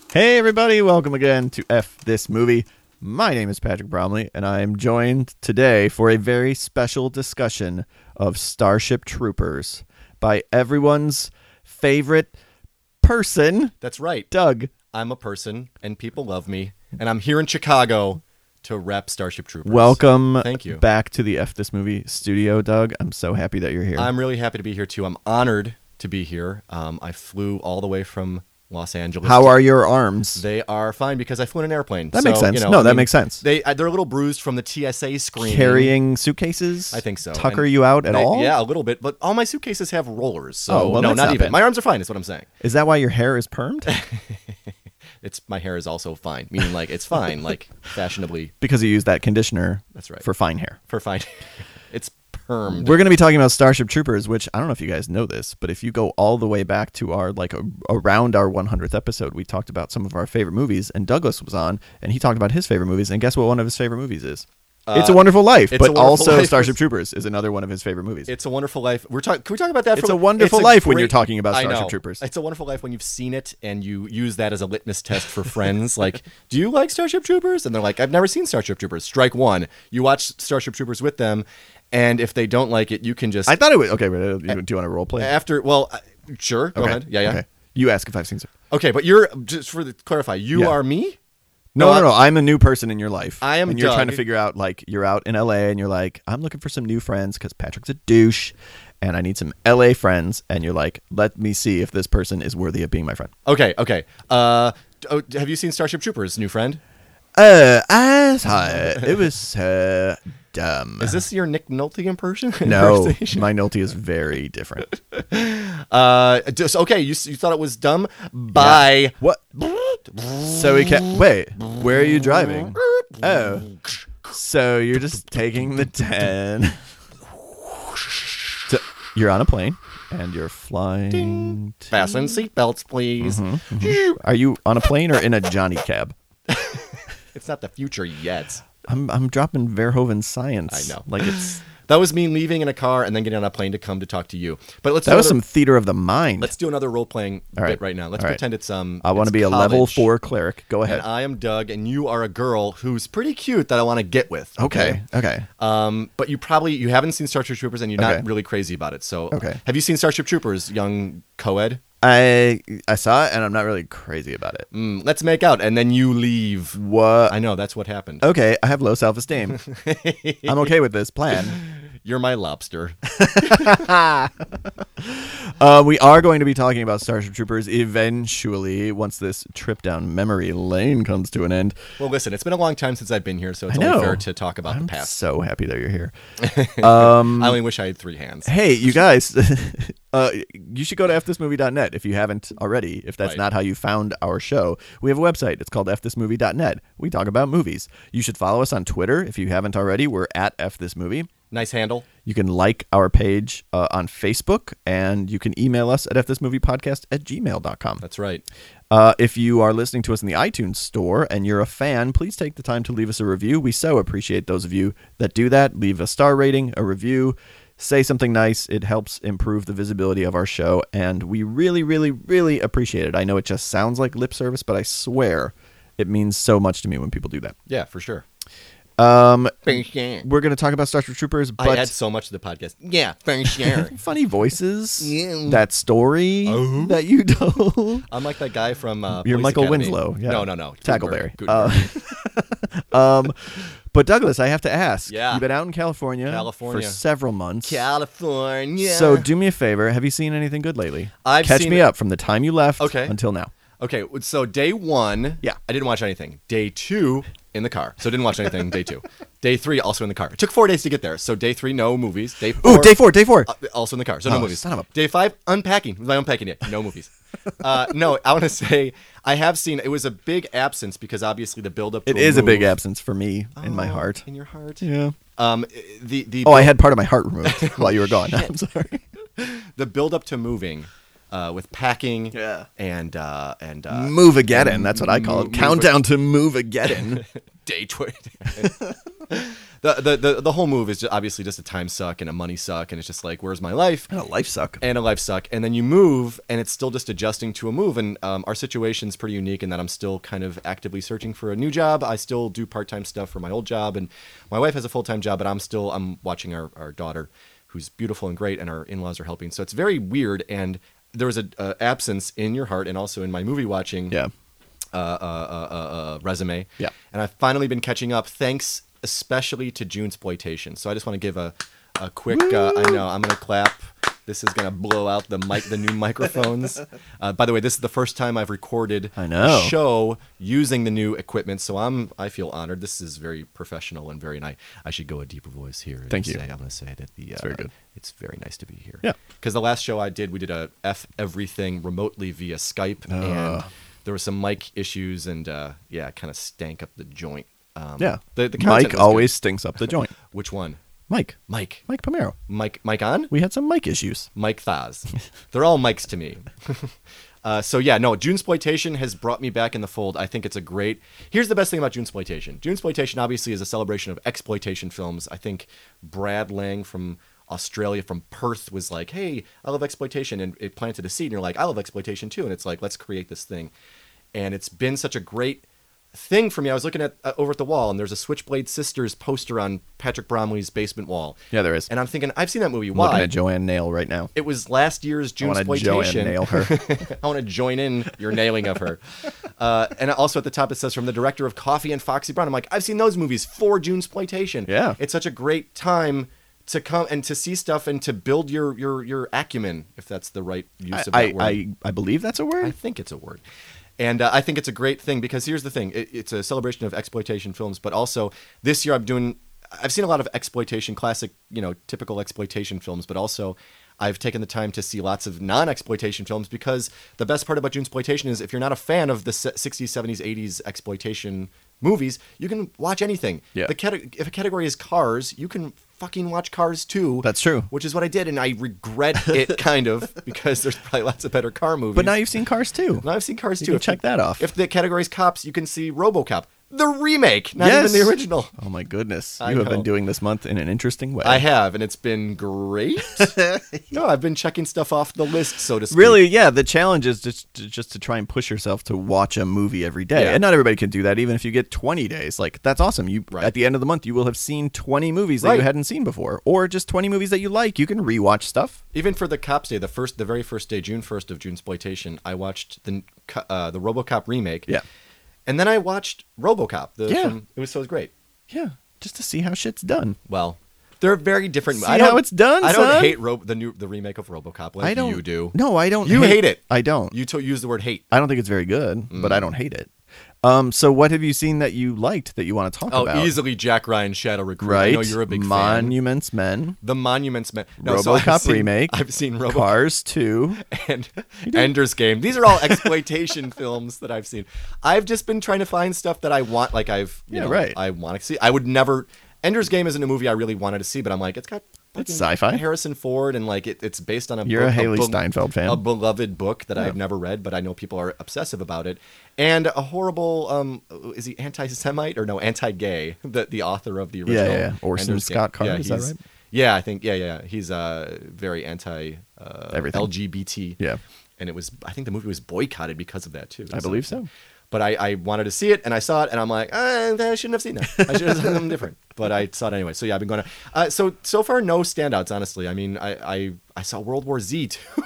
Hey everybody, welcome again to F This Movie. My name is Patrick Bromley, and I am joined today for a very special discussion of Starship Troopers by everyone's favorite person. That's right. Doug. I'm a person, and people love me, and I'm here in Chicago to rep Starship Troopers. Welcome Thank you. back to the F This Movie studio, Doug. I'm so happy that you're here. I'm really happy to be here, too. I'm honored to be here. I flew all the way from Los Angeles. How are your arms? They are fine because I flew in an airplane. That makes sense. That makes sense. They're a little bruised from the TSA screening. Carrying suitcases? I think so. Tucker you out at all? Yeah, a little bit. But all my suitcases have rollers. So Oh, well, no, that's not not even. bad. My arms are fine is what I'm saying. Is that why your hair is permed? My hair is also fine. Meaning like it's fine, like fashionably. Because you use that conditioner. That's right. For fine hair. For fine. It's permed. We're going to be talking about Starship Troopers, which I don't know if you guys know this, but if you go all the way back to our around our 100th episode, we talked about some of our favorite movies, and Douglas was on, and he talked about his favorite movies, and guess what one of his favorite movies is? It's a Wonderful Life, It's but a Wonderful also Life Starship Troopers is another one of his favorite movies. It's a Wonderful Life. Can we talk about that? It's a Wonderful Life when you're talking about Starship Troopers. It's a Wonderful Life when you've seen it and you use that as a litmus test for friends. Like, do you like Starship Troopers? And they're like, I've never seen Starship Troopers. Strike one. You watch Starship Troopers with them, and if they don't like it, you can just. I thought it was okay. But do you want to role play? Sure. Go ahead. Yeah. Okay. You ask if I've seen. Okay, but you're just clarify. You are me. No. I'm a new person in your life. I am. And you're Doug. trying to figure out, like, you're out in LA and you're like, I'm looking for some new friends because Patrick's a douche and I need some LA friends. And you're like, let me see if this person is worthy of being my friend. Okay. Have you seen Starship Troopers, new friend? I saw it. It was so dumb. Is this your Nick Nolte impression? No, my Nolte is very different. Okay, you thought it was dumb? Bye. Yeah. What? So we can't. Wait, where are you driving? Oh. So you're just taking the 10. So you're on a plane and you're flying. Fasten seatbelts, please. Are you on a plane or in a Johnny cab? It's not the future yet. I'm dropping Verhoeven science. I know. Like it's. That was me leaving in a car and then getting on a plane to come to talk to you. But that was some theater of the mind. Let's do another role-playing bit right now. Let's pretend it's I want to be a college. level 4 cleric. Go ahead. And I am Doug, and you are a girl who's pretty cute that I want to get with. Okay. But you haven't seen Starship Troopers, and you're not really crazy about it. So, have you seen Starship Troopers, young co-ed? I saw it, and I'm not really crazy about it. Let's make out, and then you leave. What? I know, that's what happened. Okay, I have low self-esteem. I'm okay with this plan. You're my lobster. We are going to be talking about Starship Troopers eventually once this trip down memory lane comes to an end. Well, listen, it's been a long time since I've been here, so it's only fair to talk about the past. I'm so happy that you're here. I only wish I had 3 hands. Hey, you guys, you should go to fthismovie.net if you haven't already, if that's not how you found our show. We have a website. It's called fthismovie.net. We talk about movies. You should follow us on Twitter if you haven't already. We're at fthismovie. Nice handle. You can like our page on Facebook, and you can email us at fthismoviepodcast@gmail.com. That's right. If you are listening to us in the iTunes store and you're a fan, please take the time to leave us a review. We so appreciate those of you that do that. Leave a star rating, a review, say something nice. It helps improve the visibility of our show, and we really, really, really appreciate it. I know it just sounds like lip service, but I swear it means so much to me when people do that. Yeah, for sure. We're going to talk about Starship Troopers, but I add so much to the podcast. Yeah, for sure. Funny voices, that story that you told. I'm like that guy from You're Police Michael Academy. Winslow. Yeah. No. Tackleberry. Gutenberg. But Douglas, I have to ask. Yeah. You've been out in California for several months. California. So do me a favor. Have you seen anything good lately? Catch me up from the time you left until now. Okay, so day 1, yeah, I didn't watch anything. Day 2, in the car. So didn't watch anything day 2. Day 3, also in the car. It took 4 days to get there. So day 3, no movies. Day 4. Ooh, day 4. Also in the car. So no movies. Son of a... Day 5, unpacking. Was I unpacking yet? No movies. No, I want to say I have seen, it was a big absence because obviously the build up to It is a big absence for me in my heart. In your heart? Yeah. I had part of my heart removed while you were gone. I'm sorry. The build up to moving. With packing and Move-ageddon, that's what I call it. Countdown to Move-ageddon. Day 20. The whole move is obviously just a time suck and a money suck, and it's just like, where's my life? And a life suck. And a life suck. And then you move, and it's still just adjusting to a move. And our situation's pretty unique in that I'm still kind of actively searching for a new job. I still do part-time stuff for my old job, and my wife has a full-time job, but I'm watching our daughter, who's beautiful and great, and our in-laws are helping. So it's very weird, and there was a absence in your heart and also in my movie watching resume. Yeah. And I've finally been catching up, thanks especially to Junesploitation. So I just want to give a quick, I know, I'm going to clap. This is going to blow out the new microphones. By the way, this is the first time I've recorded a show using the new equipment, so I feel honored. This is very professional and very nice. I should go a deeper voice here. Thank you. I'm going to say that it's very good. It's very nice to be here. Yeah. Because the last show we did a F everything remotely via Skype, and there were some mic issues, and it kind of stank up the joint. The content Mike was always good. stinks up the joint. Which one? Mike Pomero. Mike on? We had some mic issues. Mike Thaz. They're all mics to me. Junesploitation has brought me back in the fold. I think it's a great... Here's the best thing about Junesploitation. Junesploitation obviously is a celebration of exploitation films. I think Brad Lang from Australia, from Perth, was like, hey, I love exploitation, and it planted a seed, and you're like, I love exploitation too, and it's like, let's create this thing. And it's been such a great thing for me. I was looking at over at the wall, and there's a Switchblade Sisters poster on Patrick Bromley's basement wall. Yeah, there is. And I'm thinking, I've seen that movie. I'm Why? looking at Joanne Nail right now. It was last year's Junesploitation. I want to Joanne Nail her. I want to join in your nailing of her. And also at the top it says, from the director of Coffee and Foxy Brown. I'm like, I've seen those movies for Junesploitation. Yeah. It's such a great time to come and to see stuff and to build your acumen, if that's the right use of that word. I believe that's a word. I think it's a word. And I think it's a great thing, because here's the thing. It's a celebration of exploitation films, but also this year I've seen a lot of exploitation, classic, typical exploitation films, but also I've taken the time to see lots of non-exploitation films, because the best part about Junesploitation is if you're not a fan of the 60s, 70s, 80s exploitation movies, you can watch anything. Yeah. If a category is Cars, you can fucking watch Cars too. That's true. Which is what I did, and I regret it kind of, because there's probably lots of better car movies. But now you've seen Cars 2. Now I've seen Cars 2. You can check that off. If the category is cops, you can see RoboCop, the remake, not even the original. Oh my goodness. I You have know. been doing this month in an interesting way. I have, and it's been great. No, I've been checking stuff off the list, so to speak. Really, yeah. The challenge is just to try and push yourself to watch a movie every day. Yeah. And not everybody can do that, even if you get 20 days. Like, that's awesome. Right. At the end of the month, you will have seen 20 movies that you hadn't seen before. Or just 20 movies that you like. You can rewatch stuff. Even for the Cops Day, the very first day, June 1st of Junesploitation, I watched the RoboCop remake. Yeah. And then I watched RoboCop. Yeah. It was great. Yeah. Just to see how shit's done. Well, they're very different. See how it's done, I don't son? hate the remake of RoboCop like you do. No, I don't. You hate it. I don't. You use the word hate. I don't think it's very good, but I don't hate it. So what have you seen that you liked that you want to talk about? Oh, easily Jack Ryan Shadow Recruit. Right. I know you're a big fan. Monuments Men. The Monuments Men. No, RoboCop remake. I've seen RoboCop. Cars 2. And Ender's Game. These are all exploitation films that I've seen. I've just been trying to find stuff that I want, like I want to see. I would never... Ender's Game isn't a movie I really wanted to see, but I'm like, it's got... It's sci-fi. Harrison Ford, and like it's based on a You're book, a Haley Steinfeld fan. a beloved book that I've never read, but I know people are obsessive about it. And a horrible, is he anti-Semite or no, anti-gay? The author of the original. Yeah. Orson Ender's Scott Game. Card, is that right? Yeah, I think, yeah. He's very anti Everything. LGBT. Yeah. And I think the movie was boycotted because of that too. I believe so. But I wanted to see it, and I saw it, and I'm like, I shouldn't have seen that. I should have done something different. But I saw it anyway. So yeah, I've been going to. So far, no standouts, honestly. I mean, I saw World War Z too.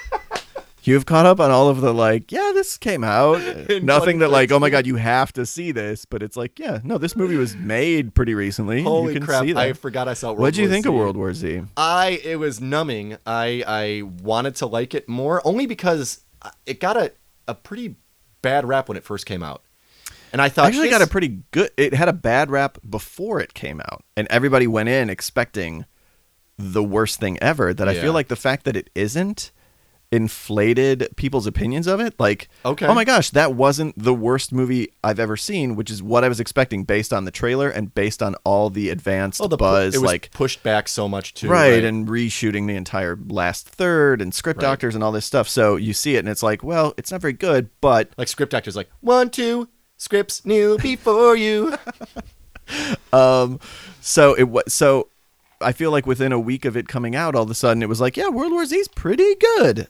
You've caught up on all of the this came out. Nothing that oh my God, you have to see this. But it's like, yeah, no, this movie was made pretty recently. Holy you can crap, see that. I forgot I saw World War Z. What'd you think of World War Z? It was numbing. I wanted to like it more, only because it got a pretty bad rap when it first came out. And I thought actually got a pretty good. It had a bad rap before it came out, and everybody went in expecting the worst thing ever. That I feel like the fact that it isn't inflated people's opinions of it. Like, okay, oh my gosh, that wasn't the worst movie I've ever seen, which is what I was expecting based on the trailer and based on all the advanced buzz. It was pushed back so much too, right? And reshooting the entire last third and script doctors and all this stuff. So you see it, and it's like, well, it's not very good, but like script actors, like 1, 2. Scripts new before you. So I feel like within a week of it coming out, all of a sudden it was like, yeah, World War Z's pretty good.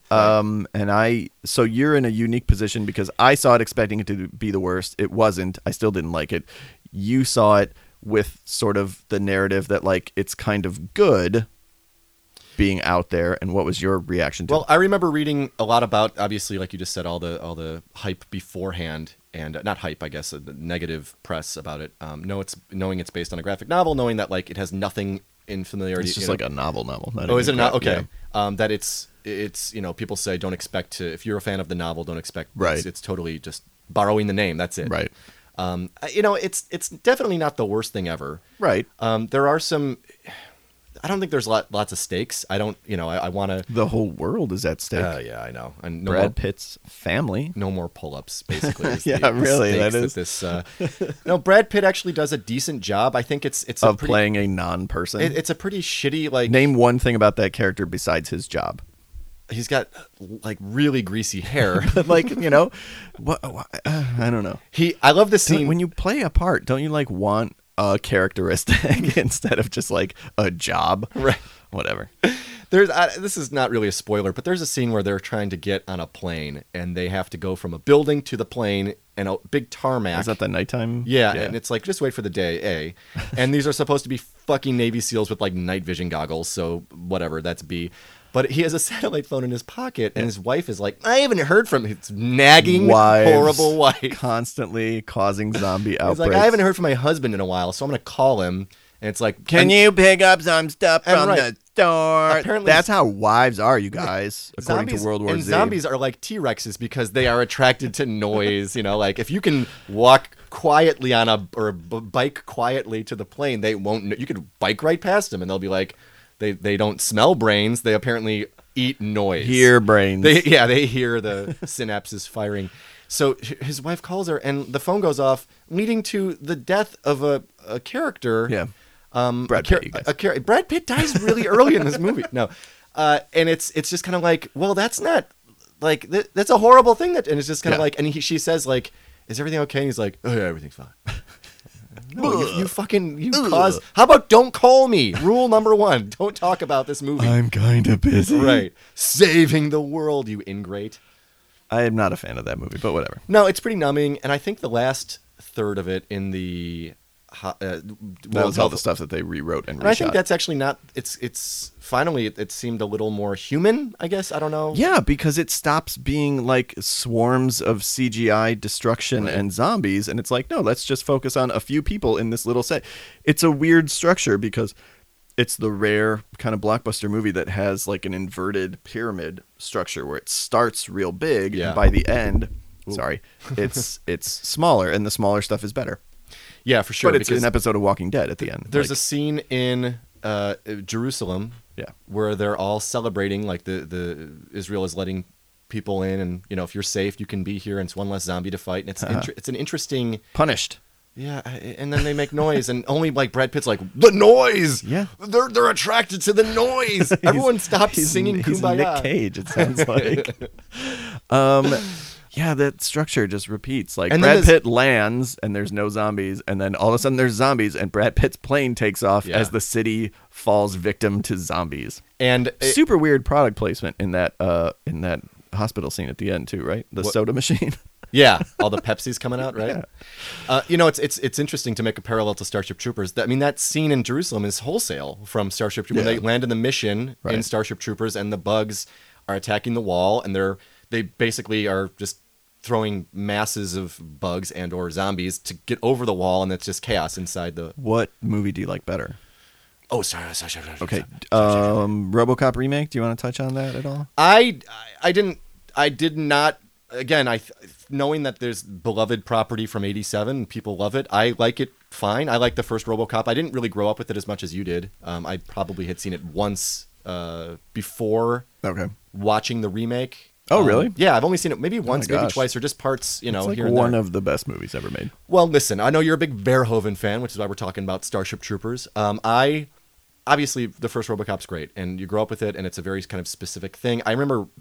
So you're in a unique position because I saw it expecting it to be the worst. It wasn't. I still didn't like it. You saw it with sort of the narrative that like it's kind of good being out there. And what was your reaction to it? Well, I remember reading a lot about, obviously, like you just said, all the hype beforehand, and not hype, I guess, the negative press about it. Knowing it's based on a graphic novel, knowing that like it has nothing in familiarity. It's just like a novel. Oh, is it not? Okay. Yeah. That it's people say don't expect to, if you're a fan of the novel, don't expect. Right. It's totally just borrowing the name. That's it. Right. It's definitely not the worst thing ever. Right. There are some. I don't think there's lots of stakes. I don't. I want to. The whole world is at stake. Yeah, I know. And Brad Pitt's family. No more pull-ups, basically. Yeah, really. That is. No, Brad Pitt actually does a decent job. I think it's of playing a non-person. It's a pretty shitty like. Name one thing about that character besides his job. He's got like really greasy hair. Like, what, I don't know. I love the scene when you play a part. Don't you like want a characteristic instead of just like a job? Right. Whatever. This is not really a spoiler, but there's a scene where they're trying to get on a plane and they have to go from a building to the plane and a big tarmac. Is that the nighttime? Yeah, and it's like, just wait for the day, A. And these are supposed to be fucking Navy SEALs with like night vision goggles, so whatever, that's B. But he has a satellite phone in his pocket, and his wife is like, I haven't heard from him. It's nagging, horrible wife. Constantly causing zombie outbreaks. He's like, I haven't heard from my husband in a while, so I'm going to call him. And it's like, can you pick up some stuff from the store? Apparently, that's how wives are, you guys, according to World War Z. And zombies are like T-Rexes because they are attracted to noise. Like if you can walk quietly or bike quietly to the plane, they won't. You could bike right past them, and they'll be like, they don't smell brains. They apparently eat noise. Hear brains. They hear the synapses firing. So his wife calls her, and the phone goes off, leading to the death of a character. Yeah. Brad Pitt. Brad Pitt dies really early in this movie. No, and it's just kind of like, well, that's not like that's a horrible thing. And it's just kind of like, and she says like, is everything okay? And he's like, oh yeah, everything's fine. No, you cause. How about don't call me? Rule number 1: don't talk about this movie. I'm kind of busy. Right, saving the world, you ingrate. I am not a fan of that movie, but whatever. No, it's pretty numbing, and I think the last third of it in the that was all the stuff that they rewrote and reshot. And I think that's actually not. It's finally it seemed a little more human. I guess I don't know. Yeah, because it stops being like swarms of CGI destruction and zombies, and it's like, no, let's just focus on a few people in this little set. It's a weird structure because it's the rare kind of blockbuster movie that has like an inverted pyramid structure where it starts real big, and by the end, it's smaller, and the smaller stuff is better. Yeah, for sure. But it's an episode of Walking Dead at the end. There's a scene in Jerusalem, where they're all celebrating, like the Israel is letting people in, and if you're safe, you can be here, and it's one less zombie to fight. And it's an interesting punished. Yeah, and then they make noise, and only like Brad Pitt's like, the noise. Yeah, they're attracted to the noise. Everyone stops singing Kumbaya. Nick Cage, it sounds like. Yeah, that structure just repeats. Like, and Brad Pitt lands, and there's no zombies, and then all of a sudden there's zombies, and Brad Pitt's plane takes off as the city falls victim to zombies. And super weird product placement in that hospital scene at the end too, right? The soda machine. Yeah, all the Pepsi's coming out, right? Yeah. It's interesting to make a parallel to Starship Troopers. I mean, that scene in Jerusalem is wholesale from Starship Troopers. When they land in the mission in Starship Troopers, and the bugs are attacking the wall, and they basically are just throwing masses of bugs and or zombies to get over the wall, and it's just chaos inside the... What movie do you like better? Oh, sorry. Okay. RoboCop remake, do you want to touch on that at all? I did not... Again, knowing that there's beloved property from 87, people love it. I like it fine. I like the first RoboCop. I didn't really grow up with it as much as you did. I probably had seen it once before watching the remake. Oh, really? Yeah, I've only seen it maybe once, maybe twice, or just parts, it's like here and one there. of the best movies ever made. Well, listen, I know you're a big Verhoeven fan, which is why we're talking about Starship Troopers. Obviously, the first RoboCop's great, and you grow up with it, and it's a very kind of specific thing. I remember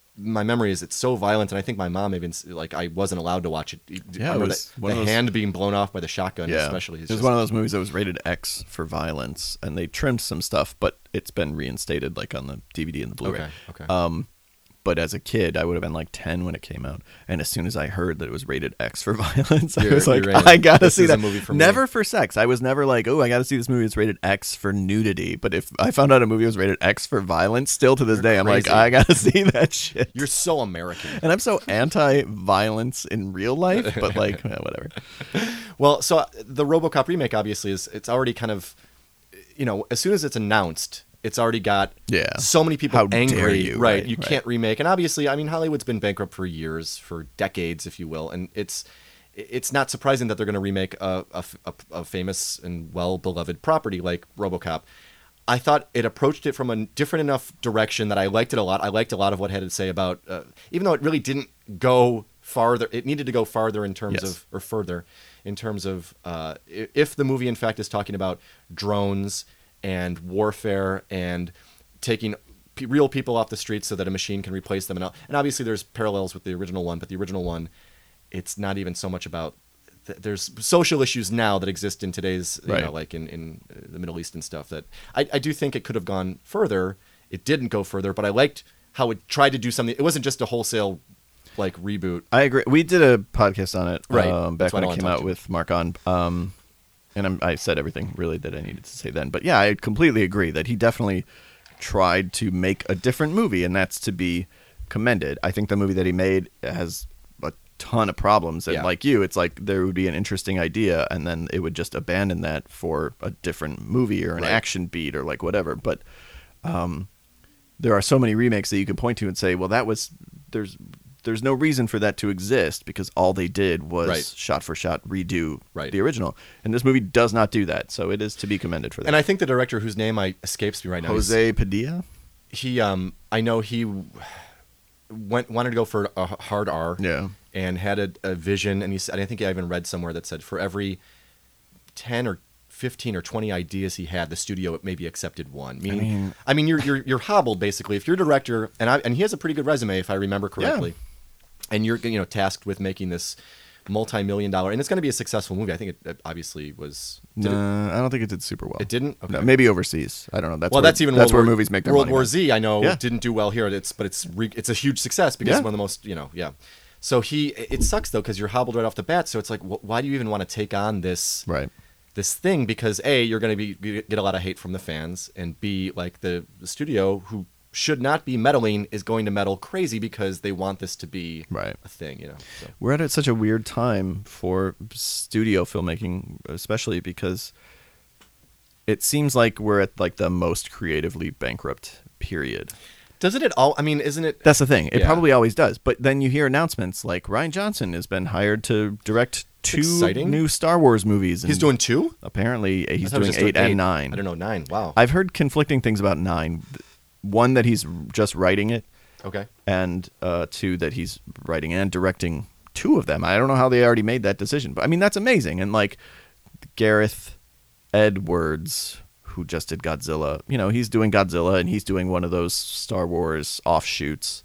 my memory is it's so violent, and I think my mom even like I wasn't allowed to watch it. Yeah, it was one the of those, hand being blown off by the shotgun, especially. It was one of those movies that was rated X for violence, and they trimmed some stuff, but it's been reinstated like on the DVD and the Blu-ray. Okay. But as a kid, I would have been like 10 when it came out, and as soon as I heard that it was rated X for violence, I was like, I gotta see that. Movie for never me. For sex. I was never like, oh, I gotta see this movie that's rated X for nudity. But if I found out a movie was rated X for violence, still to this day, I'm like, I gotta see that shit. You're so American. And I'm so anti-violence in real life, but like, whatever. Well, so the RoboCop remake obviously it's already kind of, as soon as it's announced, it's already got so many people angry. Dare you, right? You can't remake. And obviously, I mean, Hollywood's been bankrupt for years, for decades, if you will. And it's not surprising that they're going to remake a famous and well-beloved property like RoboCop. I thought it approached it from a different enough direction that I liked it a lot. I liked a lot of what it had to say about, even though it really didn't go farther, it needed to go farther in terms of, or further in terms of, if the movie in fact is talking about drones and warfare and taking real people off the streets so that a machine can replace them. And obviously there's parallels with the original one, but the original one, it's not even so much about, there's social issues now that exist in today's, like in the Middle East and stuff that I do think it could have gone further. It didn't go further, but I liked how it tried to do something. It wasn't just a wholesale like reboot. I agree. We did a podcast on it back That's when it came out with Mark on. And I said everything really that I needed to say then. But yeah, I completely agree that he definitely tried to make a different movie, and that's to be commended. I think the movie that he made has a ton of problems. And like you, it's like there would be an interesting idea, and then it would just abandon that for a different movie or an action beat or like whatever. But there are so many remakes that you can point to and say, well, there's no reason for that to exist because all they did was shot for shot redo the original. And this movie does not do that. So it is to be commended for that. And I think the director whose name escapes me right now, Jose Padilla. He, I know he wanted to go for a hard R. Yeah. And had a vision. And he said, I think I even read somewhere that said for every 10 or 15 or 20 ideas he had, the studio maybe accepted one. Meaning, I mean, you're hobbled basically. If you're a director, and he has a pretty good resume if I remember correctly. Yeah. And you're tasked with making this multi-million-dollar, and it's going to be a successful movie. I think it obviously was. I don't think it did super well. It didn't. Okay. No, maybe overseas. I don't know. That's where movies make their World money. War Z, I know, didn't do well here. It's a huge success because it's one of the most So it sucks though because you're hobbled right off the bat. So it's like, why do you even want to take on this? Right. This thing because A, you're going to get a lot of hate from the fans, and B, like the studio who should not be meddling is going to meddle crazy because they want this to be a thing, So. We're at such a weird time for studio filmmaking, especially because it seems like we're at like the most creatively bankrupt period. Doesn't it all? I mean, isn't it? That's the thing. It probably always does. But then you hear announcements like Rian Johnson has been hired to direct 2 new Star Wars movies. He's doing 2? Apparently, he's doing 8 and 9. I don't know, 9. Wow. I've heard conflicting things about 9. One, that he's just writing it. Okay. And 2, that he's writing and directing 2 of them. I don't know how they already made that decision. But I mean, that's amazing. And like Gareth Edwards, who just did Godzilla, he's doing Godzilla and he's doing one of those Star Wars offshoots.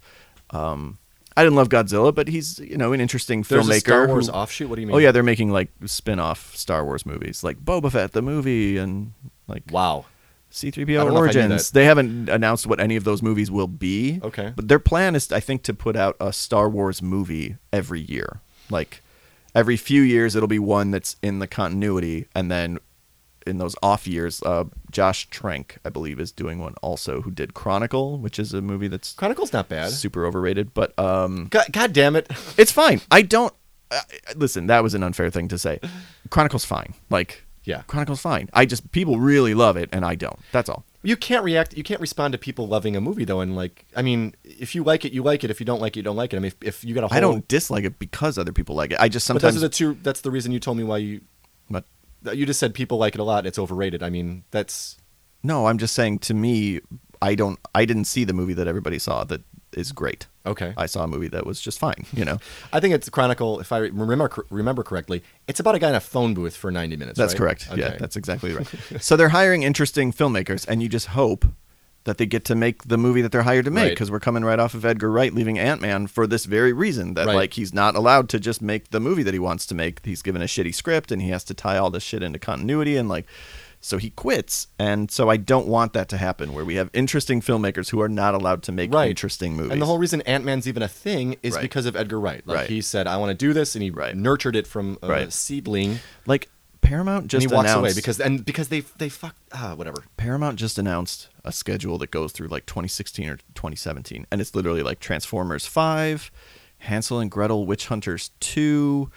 I didn't love Godzilla, but he's, an interesting filmmaker. There's a Star Wars offshoot? What do you mean? Oh, yeah, they're making like spin-off Star Wars movies, like Boba Fett, the movie, and like C-3PO Origins. They haven't announced what any of those movies will be. Okay. But their plan is, I think, to put out a Star Wars movie every year. Like every few years, it'll be one that's in the continuity, and then in those off years, Josh Trank, I believe, is doing one also, who did Chronicle, which is a movie that's Chronicle's not bad, super overrated, but God damn it, it's fine. I don't listen. That was an unfair thing to say. Chronicle's fine. Chronicle's fine. People really love it, and I don't. That's all. You can't react. You can't respond to people loving a movie though, and if you like it, you like it. If you don't like it, you don't like it. I mean, if you got a whole, I don't dislike it because other people like it. I just sometimes. But that's the reason you told me why you. What? You just said people like it a lot. It's overrated. I mean, that's. No, I'm just saying. To me, I didn't see the movie that everybody saw that is great. Okay. I saw a movie that was just fine. I think it's Chronicle. If I remember correctly, it's about a guy in a phone booth for 90 minutes. That's right? correct. Okay. Yeah, that's exactly right. So they're hiring interesting filmmakers, and you just hope that they get to make the movie that they're hired to make, Right. because we're coming right off of Edgar Wright leaving Ant-Man for this very reason, that Right. like he's not allowed to just make the movie that he wants to make. He's given a shitty script and he has to tie all this shit into continuity, and like so he quits. And so I don't want that to happen, where we have interesting filmmakers who are not allowed to make Right. interesting movies. And the whole reason Ant-Man's even a thing is Right. because of Edgar Wright. Like Right. he said, I want to do this, and he Right. nurtured it from a Right. seedling. like Paramount just And he walks announced away because they fuck whatever. Paramount just announced a schedule that goes through like 2016 or 2017, and it's literally like Transformers 5, Hansel and Gretel Witch Hunters 2,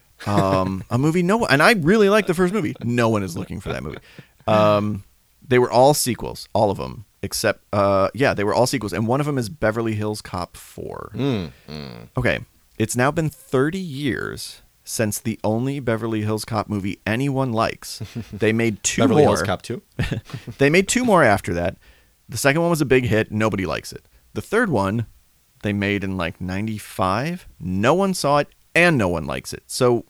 a movie and I really like the first movie. No one is looking for that movie. They were all sequels, all of them, except they were all sequels, and one of them is Beverly Hills Cop 4. Okay, it's now been 30 years since the only Beverly Hills Cop movie anyone likes. They made two Beverly more. Hills Cop 2. They made two more after that. The second one was a big hit. Nobody likes it. The third one they made in like 95. No one saw it and no one likes it. So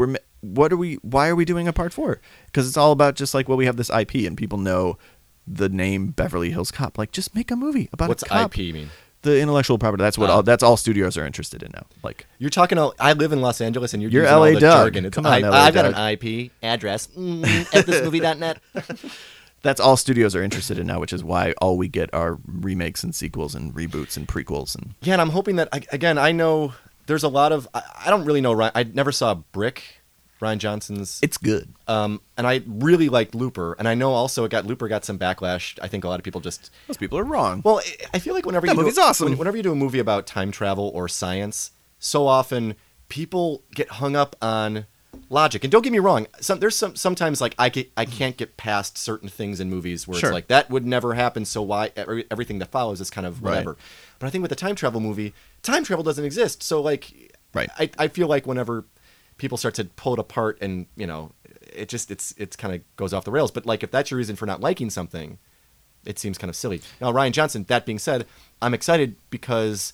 why are we doing a part 4? Because it's all about just like, well, we have this IP and people know the name Beverly Hills Cop. Like, just make a movie about What's a cop. IP mean? The intellectual property. That's what that's all studios are interested in now. Like, You're talking. I live in Los Angeles, and you're You're using LA all the Doug. jargon. It's Come on, LA I've got Doug. an IP address at thismovie.net. that's all studios are interested in now, which is why all we get are remakes and sequels and reboots and prequels. And Yeah, and I'm hoping that again. I know there's a lot of. I don't really know. I never saw Brick, Ryan Johnson's. it's good. And I really liked Looper, and I know also Looper got some backlash. I think a lot of people just. Most people are wrong. Well, I feel like whenever That you movie's awesome. whenever you do a movie about time travel or science, so often people get hung up on logic. And don't get me wrong, sometimes like I can't get past certain things in movies where Sure. it's like that would never happen. So why everything that follows is kind of Right. whatever. But I think with a time travel movie, time travel doesn't exist. So like, Right. I feel like whenever people start to pull it apart and it's kind of goes off the rails. But like if that's your reason for not liking something, it seems kind of silly. Now Ryan Johnson. That being said, I'm excited because.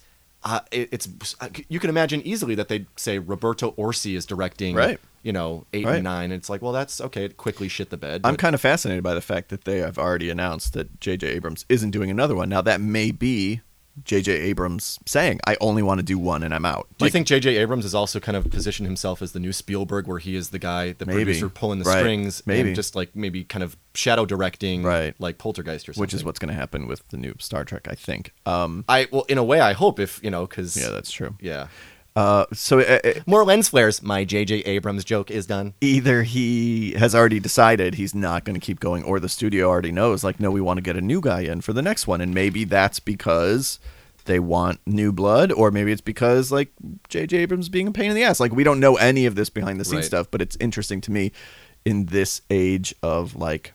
You can imagine easily that they'd say Roberto Orsi is directing, Right. 8 Right. and 9. And it's like, well, that's okay. It quickly shit the bed. I'm but- kind of fascinated by the fact that they have already announced that J.J. Abrams isn't doing another one. Now, that may be J.J. Abrams saying, I only want to do one and I'm out. Do you think J.J. Abrams has also kind of positioned himself as the new Spielberg, where he is the guy, the Maybe. producer pulling the Right. strings, Maybe. and just like maybe kind of shadow directing, Right. like Poltergeist or something? Which is what's going to happen with the new Star Trek, I think. In a way, I hope because Yeah, that's true. yeah, So more lens flares. My J.J. Abrams joke is done. either he has already decided he's not going to keep going, or the studio already knows, like, no, we want to get a new guy in for the next one. And maybe that's because they want new blood, or maybe it's because, like, J.J. Abrams being a pain in the ass. Like, we don't know any of this behind the scenes Right. stuff, but it's interesting to me in this age of, like,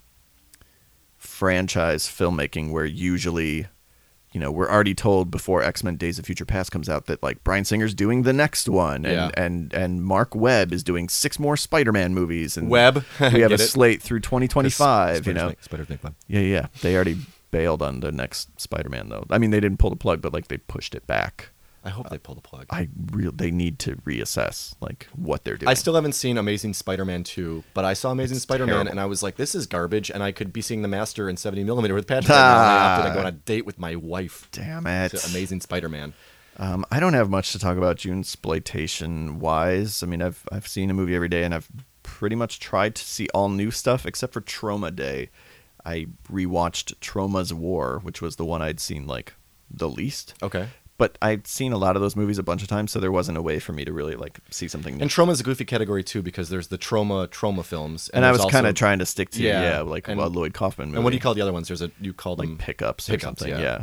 franchise filmmaking where usually, we're already told before X-Men Days of Future Past comes out that, like, Bryan Singer's doing the next one, Yeah. and Mark Webb is doing 6 more Spider-Man movies, and Webb, we have a Get it? slate through 2025. Spider's make fun. Yeah. They already bailed on the next Spider-Man, though. I mean, they didn't pull the plug, but like they pushed it back. I hope they pull the plug. They need to reassess like what they're doing. I still haven't seen Amazing Spider-Man 2, but I saw Amazing Spider-Man terrible. and I was like, this is garbage, and I could be seeing The Master in 70mm with Patrick right now, and I opted to go on a date with my wife Damn it. to Amazing Spider-Man. I don't have much to talk about June exploitation wise. I mean, I've seen a movie every day, and I've pretty much tried to see all new stuff except for Trauma Day. I rewatched Trauma's War, which was the one I'd seen like the least. Okay. But I'd seen a lot of those movies a bunch of times, so there wasn't a way for me to really like see something new. And Trauma is a goofy category too, because there's the trauma films, And I was there's kind of also- trying to stick to Yeah, like and- a Lloyd Kaufman movie. And what do you call the other ones? You called like them pickups or Pickups, something? yeah.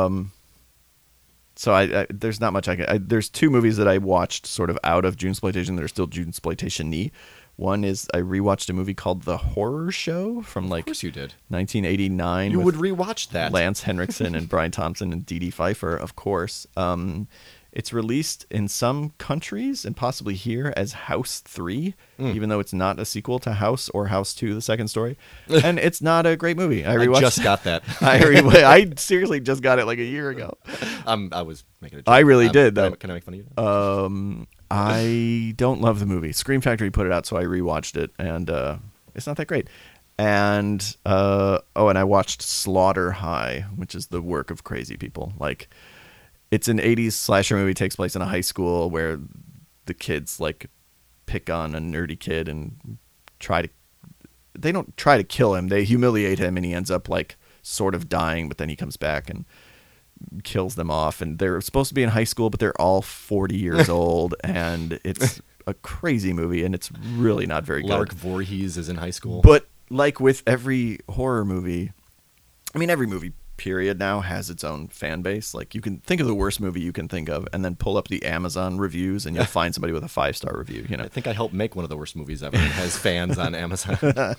So I there's not much I can. There's 2 movies that I watched sort of out of Junesploitation that are still Junesploitation-y. One is I rewatched a movie called The Horror Show from like Of course you did. 1989. You with would rewatch that. Lance Henriksen and Brian Thompson and Dee Dee Pfeiffer, of course. It's released in some countries and possibly here as House 3, even though it's not a sequel to House or House 2, the second story. And it's not a great movie. I rewatched. I just got that. I seriously just got it like a year ago. I was making a joke. I really did, though. Can I make fun of you? I don't love the movie. Scream Factory put it out, so I rewatched it, and it's not that great. And and I watched Slaughter High, which is the work of crazy people. Like, it's an 80s slasher movie, takes place in a high school where the kids like pick on a nerdy kid and they don't try to kill him, they humiliate him, and he ends up like sort of dying, but then he comes back and kills them off. And they're supposed to be in high school, but they're all 40 years old, and it's a crazy movie, and it's really not very good. Lark Voorhees is in high school. But like with every horror movie, I mean, every movie period now has its own fan base. Like, you can think of the worst movie you can think of and then pull up the Amazon reviews, and you'll find somebody with a 5-star review, you know. I think I helped make one of the worst movies ever. It has fans on Amazon.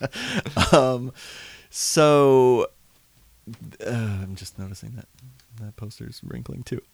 So I'm just noticing that poster's wrinkling too.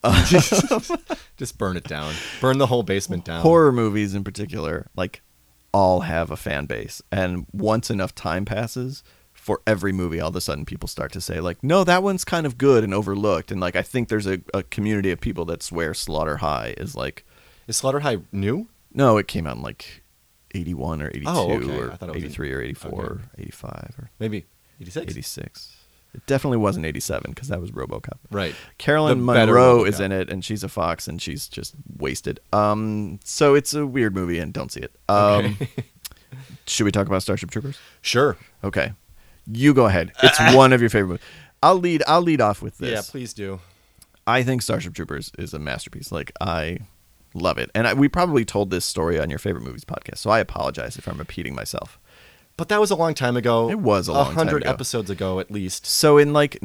Just burn it down. Burn the whole basement down. Horror movies in particular, like, all have a fan base, and once enough time passes, for every movie, all of a sudden people start to say, like, no, that one's kind of good and overlooked. And like, I think there's a community of people that swear Slaughter High is like... Is Slaughter High new? No, it came out in like 81 or 82 okay. I thought or it was 83 or 84 okay. or 85 or Maybe 86. 86. It definitely wasn't 87 because that was RoboCop. Right. Carolyn The better Monroe RoboCop. is in it, and she's a fox, and she's just wasted. So it's a weird movie, and don't see it. Okay. Should we talk about Starship Troopers? Sure. Okay, you go ahead. It's one of your favorite movies. I'll lead off with this. Yeah, please do. I think Starship Troopers is a masterpiece. Like, I love it, and we probably told this story on your favorite movies podcast, so I apologize if I'm repeating myself. But that was a long time ago. It was a long time 100 ago. episodes ago, at least. So in like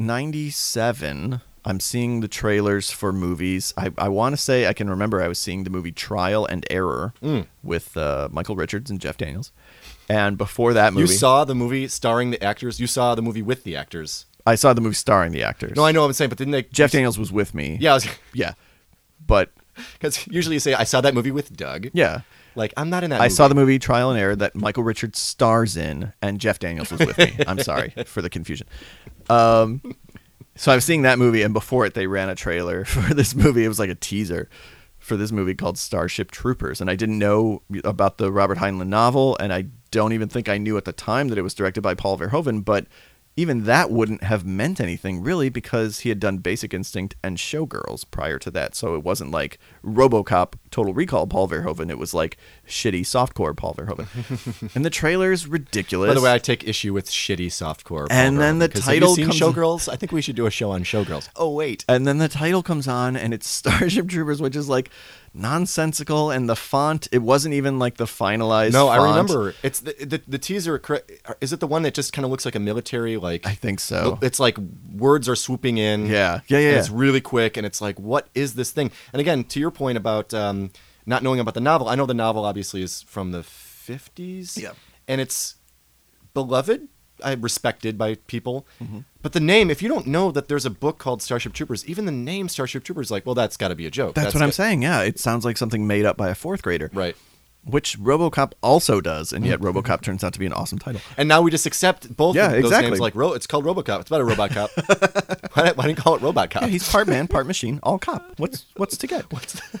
97, I'm seeing the trailers for movies. I want to say I can remember I was seeing the movie Trial and Error with Michael Richards and Jeff Daniels. And before that movie... You saw the movie starring the actors? You saw the movie with the actors? I saw the movie starring the actors. No, I know what I'm saying, but didn't they... Jeff Daniels was with me. Yeah, Yeah. But... Because usually you say, I saw that movie with Doug. Yeah. Like, I'm not in that I movie. saw the movie Trial and Error that Michael Richards stars in, and Jeff Daniels was with me. I'm sorry for the confusion. So I was seeing that movie, and before it, they ran a trailer for this movie. It was like a teaser for this movie called Starship Troopers, and I didn't know about the Robert Heinlein novel, and I don't even think I knew at the time that it was directed by Paul Verhoeven, but even that wouldn't have meant anything, really, because he had done Basic Instinct and Showgirls prior to that. So it wasn't like RoboCop, Total Recall Paul Verhoeven. It was like shitty softcore Paul Verhoeven. And the trailer's ridiculous. By the way, I take issue with shitty softcore. And then the title have you seen comes- Showgirls? I think we should do a show on Showgirls. Oh, wait. And then the title comes on, and it's Starship Troopers, which is like nonsensical, and the font, it wasn't even like the finalized No, font. I remember. It's the teaser. Is it the one that just kind of looks like a military, like... I think so. It's like words are swooping in. Yeah. And it's really quick, and it's like, what is this thing? And again, to your point about not knowing about the novel, I know the novel obviously is from the 50s. Yeah. And it's beloved, respected by people. Mm-hmm. But the name, if you don't know that there's a book called Starship Troopers, even the name Starship Troopers, like, well, that's got to be a joke. That's what I'm saying. Yeah, it sounds like something made up by a fourth grader. Right. Which RoboCop also does, and yet RoboCop turns out to be an awesome title. And now we just accept both Yeah, of those exactly. names. Like, it's called RoboCop. It's about a robot cop. Why didn't you call it Robot Cop? Yeah, he's part man, part machine, all cop. What's to get?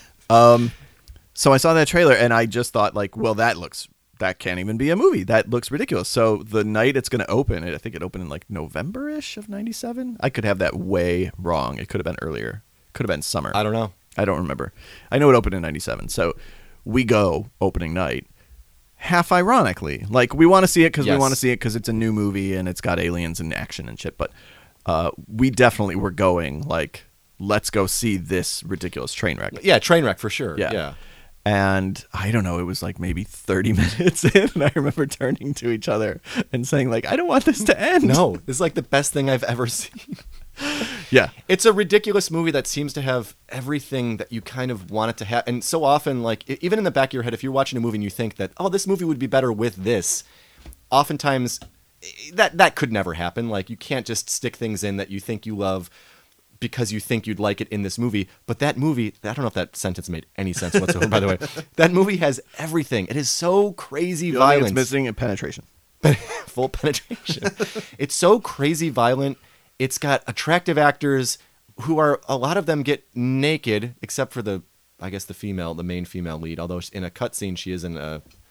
So I saw that trailer, and I just thought, like, well, that can't even be a movie. That looks ridiculous. So the night it's going to open, I think it opened in like November-ish of 97. I could have that way wrong. It could have been earlier. Could have been summer. I don't know. I don't remember. I know it opened in 97. So we go opening night, half ironically. Like, we want to see it because we Yes. want to see it because it's a new movie and it's got aliens and action and shit. But we definitely were going, like, let's go see this ridiculous train wreck. Yeah, train wreck for sure. Yeah. Yeah. And I don't know, it was like maybe 30 minutes in, and I remember turning to each other and saying, like, I don't want this to end. No, this is like the best thing I've ever seen. Yeah. It's a ridiculous movie that seems to have everything that you kind of want it to have. And so often, like, even in the back of your head, if you're watching a movie and you think that, oh, this movie would be better with this, oftentimes that could never happen. Like, you can't just stick things in that you think you love because you think you'd like it in this movie. But that movie, I don't know if that sentence made any sense whatsoever, by the way. That movie has everything. It is so crazy The only thing violent. it's missing is penetration. Full penetration. It's so crazy violent. It's got attractive actors who are, a lot of them get naked, except for the main female lead. Although in a cutscene she is in a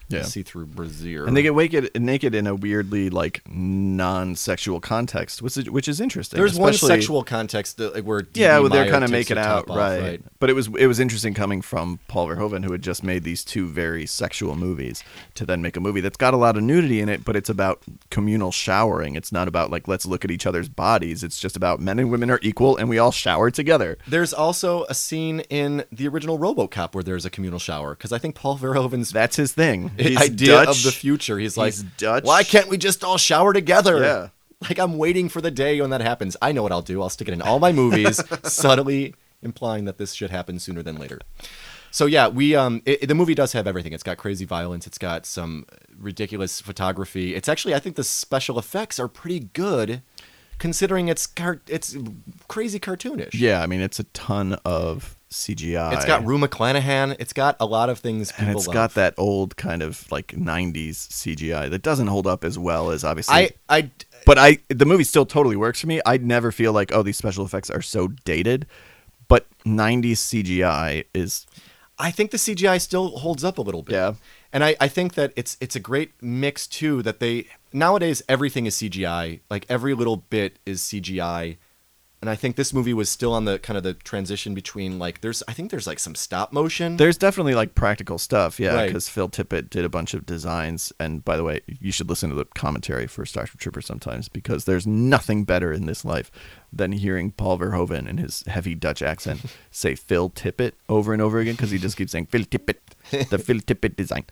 Yeah. see-through brassiere. And they get naked in a weirdly like non-sexual context, which is interesting. There's one especially- sexual context where Yeah, well, they're Meyer kind of takes making her out, top off, right? But it was interesting coming from Paul Verhoeven, who had just made these two very sexual movies, to then make a movie that's got a lot of nudity in it, but it's about communal showering. It's not about like let's look at each other's bodies. It's just about men and women are equal, and we all shower together. There's also a scene in the original RoboCop where there's a communal shower, because I think Paul Verhoeven's That's his thing. He's idea Dutch. of the future. He's like, Dutch. why can't we just all shower together? Yeah. Like, I'm waiting for the day when that happens. I know what I'll do. I'll stick it in all my movies, subtly implying that this should happen sooner than later. So yeah, the movie does have everything. It's got crazy violence. It's got some ridiculous photography. It's actually, I think the special effects are pretty good, considering it's crazy cartoonish. Yeah, I mean it's a ton of CGI. It's got Rue McClanahan. It's got a lot of things people and it's love. got that old kind of like 90s CGI that doesn't hold up as well as obviously. But the movie still totally works for me. I'd never feel like, oh, these special effects are so dated. But 90s CGI is... I think the CGI still holds up a little bit. Yeah. And I think that it's a great mix too, that nowadays everything is CGI. Like every little bit is CGI. And I think this movie was still on the kind of the transition between like I think there's like some stop motion. There's definitely like practical stuff, yeah, Right. because Phil Tippett did a bunch of designs. And by the way, you should listen to the commentary for Starship Troopers sometimes, because there's nothing better in this life than hearing Paul Verhoeven in his heavy Dutch accent say Phil Tippett over and over again, because he just keeps saying Phil Tippett, the Phil Tippett design.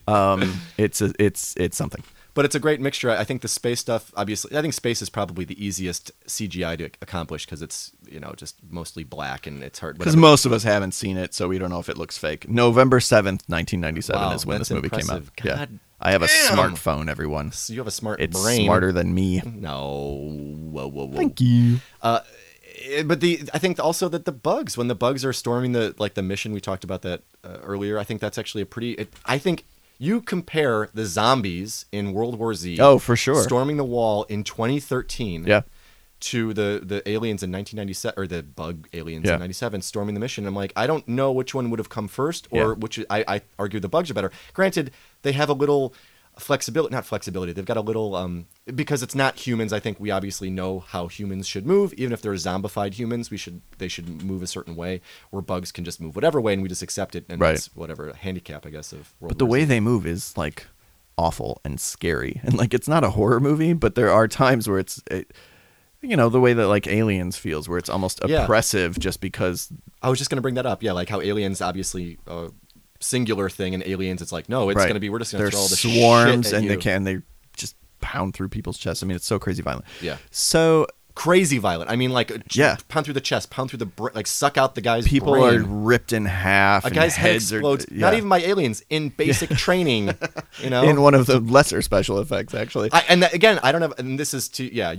It's something. But it's a great mixture. I think the space stuff, obviously, I think space is probably the easiest CGI to accomplish, because it's, just mostly black and it's hard. Because most of us haven't seen it, so we don't know if it looks fake. November 7th, 1997 Wow, is when this that's movie came out. impressive. Yeah. God I have a damn. smartphone, everyone. So you have a smart It's brain. smarter than me. No. Whoa. Thank you. But I think also that when the bugs are storming the mission, we talked about that earlier. I think that's actually I think you compare the zombies in World War Z. Oh, for sure. Storming the wall in 2013. Yeah. To the aliens in 1997, or the bug aliens Yeah. in 97 storming the mission. I'm like, I don't know which one would have come first, or which I argue the bugs are better. Granted, they have a little not flexibility. They've got a little because it's not humans. I think we obviously know how humans should move. Even if they're zombified humans, they should move a certain way. Where bugs can just move whatever way, and we just accept it. And Right. it's whatever handicap, I guess, of World But the War way Z. they move is like awful and scary. And like it's not a horror movie, but there are times where the way that like Aliens feels, where it's almost Yeah. oppressive just because. I was just going to bring that up. Yeah, like how aliens obviously singular thing, and aliens it's like, no, it's Right. going to be, we're just going to There's throw all the swarms shit at and you. they just pound through people's chests. I mean, it's so crazy violent. Yeah. So Crazy violent. I mean, like, Yeah. pound through the chest, pound through the like suck out the guy's people brain. are ripped in half. A and guy's head heads explodes. Are, yeah. Not even by aliens, in basic training. in one of the lesser special effects, actually. Again, I don't have, and this is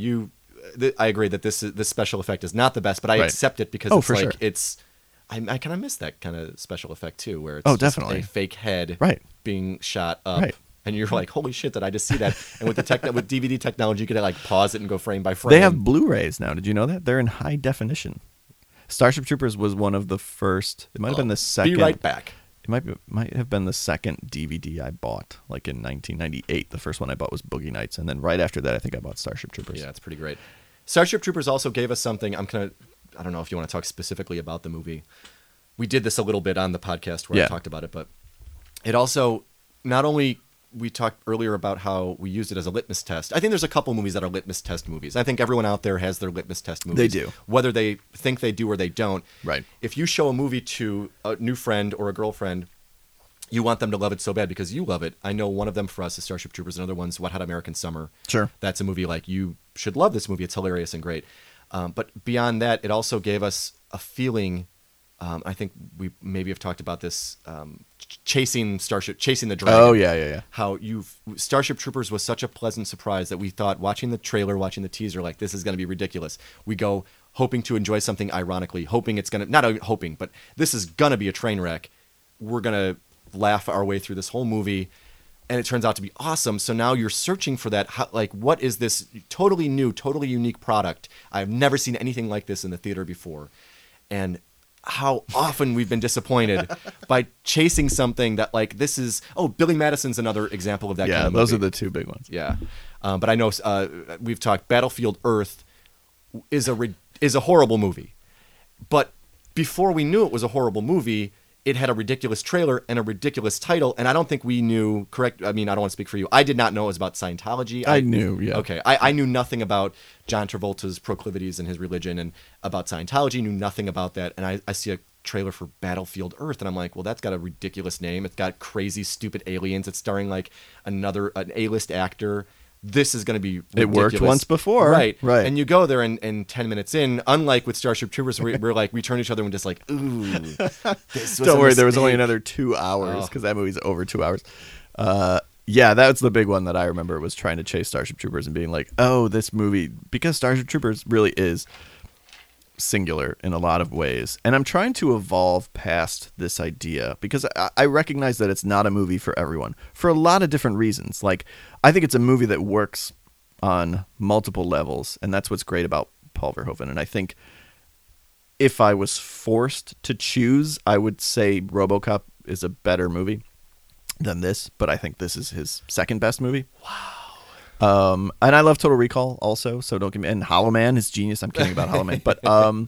I agree that this special effect is not the best, but I Right. accept it because Oh, it's for like sure. I kind of miss that kind of special effect too, where it's Oh, just definitely. a fake head Right. being shot up. Right. And you're like, holy shit, did I just see that? And with with DVD technology, you could like pause it and go frame by frame. They have Blu-rays now. Did you know that? They're in high definition. Starship Troopers was one of the first. It might have been the second. Be right back. It might have been the second DVD I bought, like in 1998. The first one I bought was Boogie Nights, and then right after that, I think I bought Starship Troopers. Yeah, it's pretty great. Starship Troopers also gave us something. I don't know if you want to talk specifically about the movie. We did this a little bit on the podcast where I talked about it, but it also, not only we talked earlier about how we used it as a litmus test. I think there's a couple movies that are litmus test movies. I think everyone out there has their litmus test movies. They do. Whether they think they do or they don't. Right. If you show a movie to a new friend or a girlfriend, you want them to love it so bad because you love it. I know one of them for us is Starship Troopers. Another one's Wet Hot American Summer. Sure. That's a movie like you should love this movie. It's hilarious and great. But beyond that, it also gave us a feeling. I think we maybe have talked about this. Chasing the Dragon. Oh yeah. How Starship Troopers was such a pleasant surprise that we thought, watching the trailer, watching the teaser, like this is going to be ridiculous. We go hoping to enjoy something ironically, hoping it's going to, not hoping, but this is going to be a train wreck. We're going to laugh our way through this whole movie, and it turns out to be awesome. So now you're searching for that, what is this totally new, totally unique product? I've never seen anything like this in the theater before. And how often we've been disappointed by chasing something that like this is. Oh, Billy Madison's another example of that. Yeah, kind of those movie. are the two big ones. Yeah, but I know we've talked. Battlefield Earth is a horrible movie, but before we knew it was a horrible movie, it had a ridiculous trailer and a ridiculous title, and I don't think we knew. Correct? I mean, I don't want to speak for you. I did not know it was about Scientology. I knew. Yeah. Okay, I knew nothing about John Travolta's proclivities and his religion, and about Scientology. Knew nothing about that, and I see a trailer for Battlefield Earth, and I'm like, well, that's got a ridiculous name. It's got crazy, stupid aliens. It's starring like an A-list actor. This is going to be ridiculous. It worked once before. Right. Right. And you go there and 10 minutes in, unlike with Starship Troopers, we're like, we turn to each other and just like, ooh. This was Don't worry, there was only mistake. another 2 hours Oh. because that movie's over 2 hours. Yeah, that's the big one that I remember was trying to chase Starship Troopers and being like, oh, this movie, because Starship Troopers really is singular in a lot of ways. And I'm trying to evolve past this idea because I recognize that it's not a movie for everyone for a lot of different reasons. Like, I think it's a movie that works on multiple levels, and that's what's great about Paul Verhoeven. And I think if I was forced to choose, I would say RoboCop is a better movie than this, but I think this is his second best movie. Wow. And I love Total Recall also, so don't give me. And Hollow Man is genius. I'm kidding about Hollow Man, but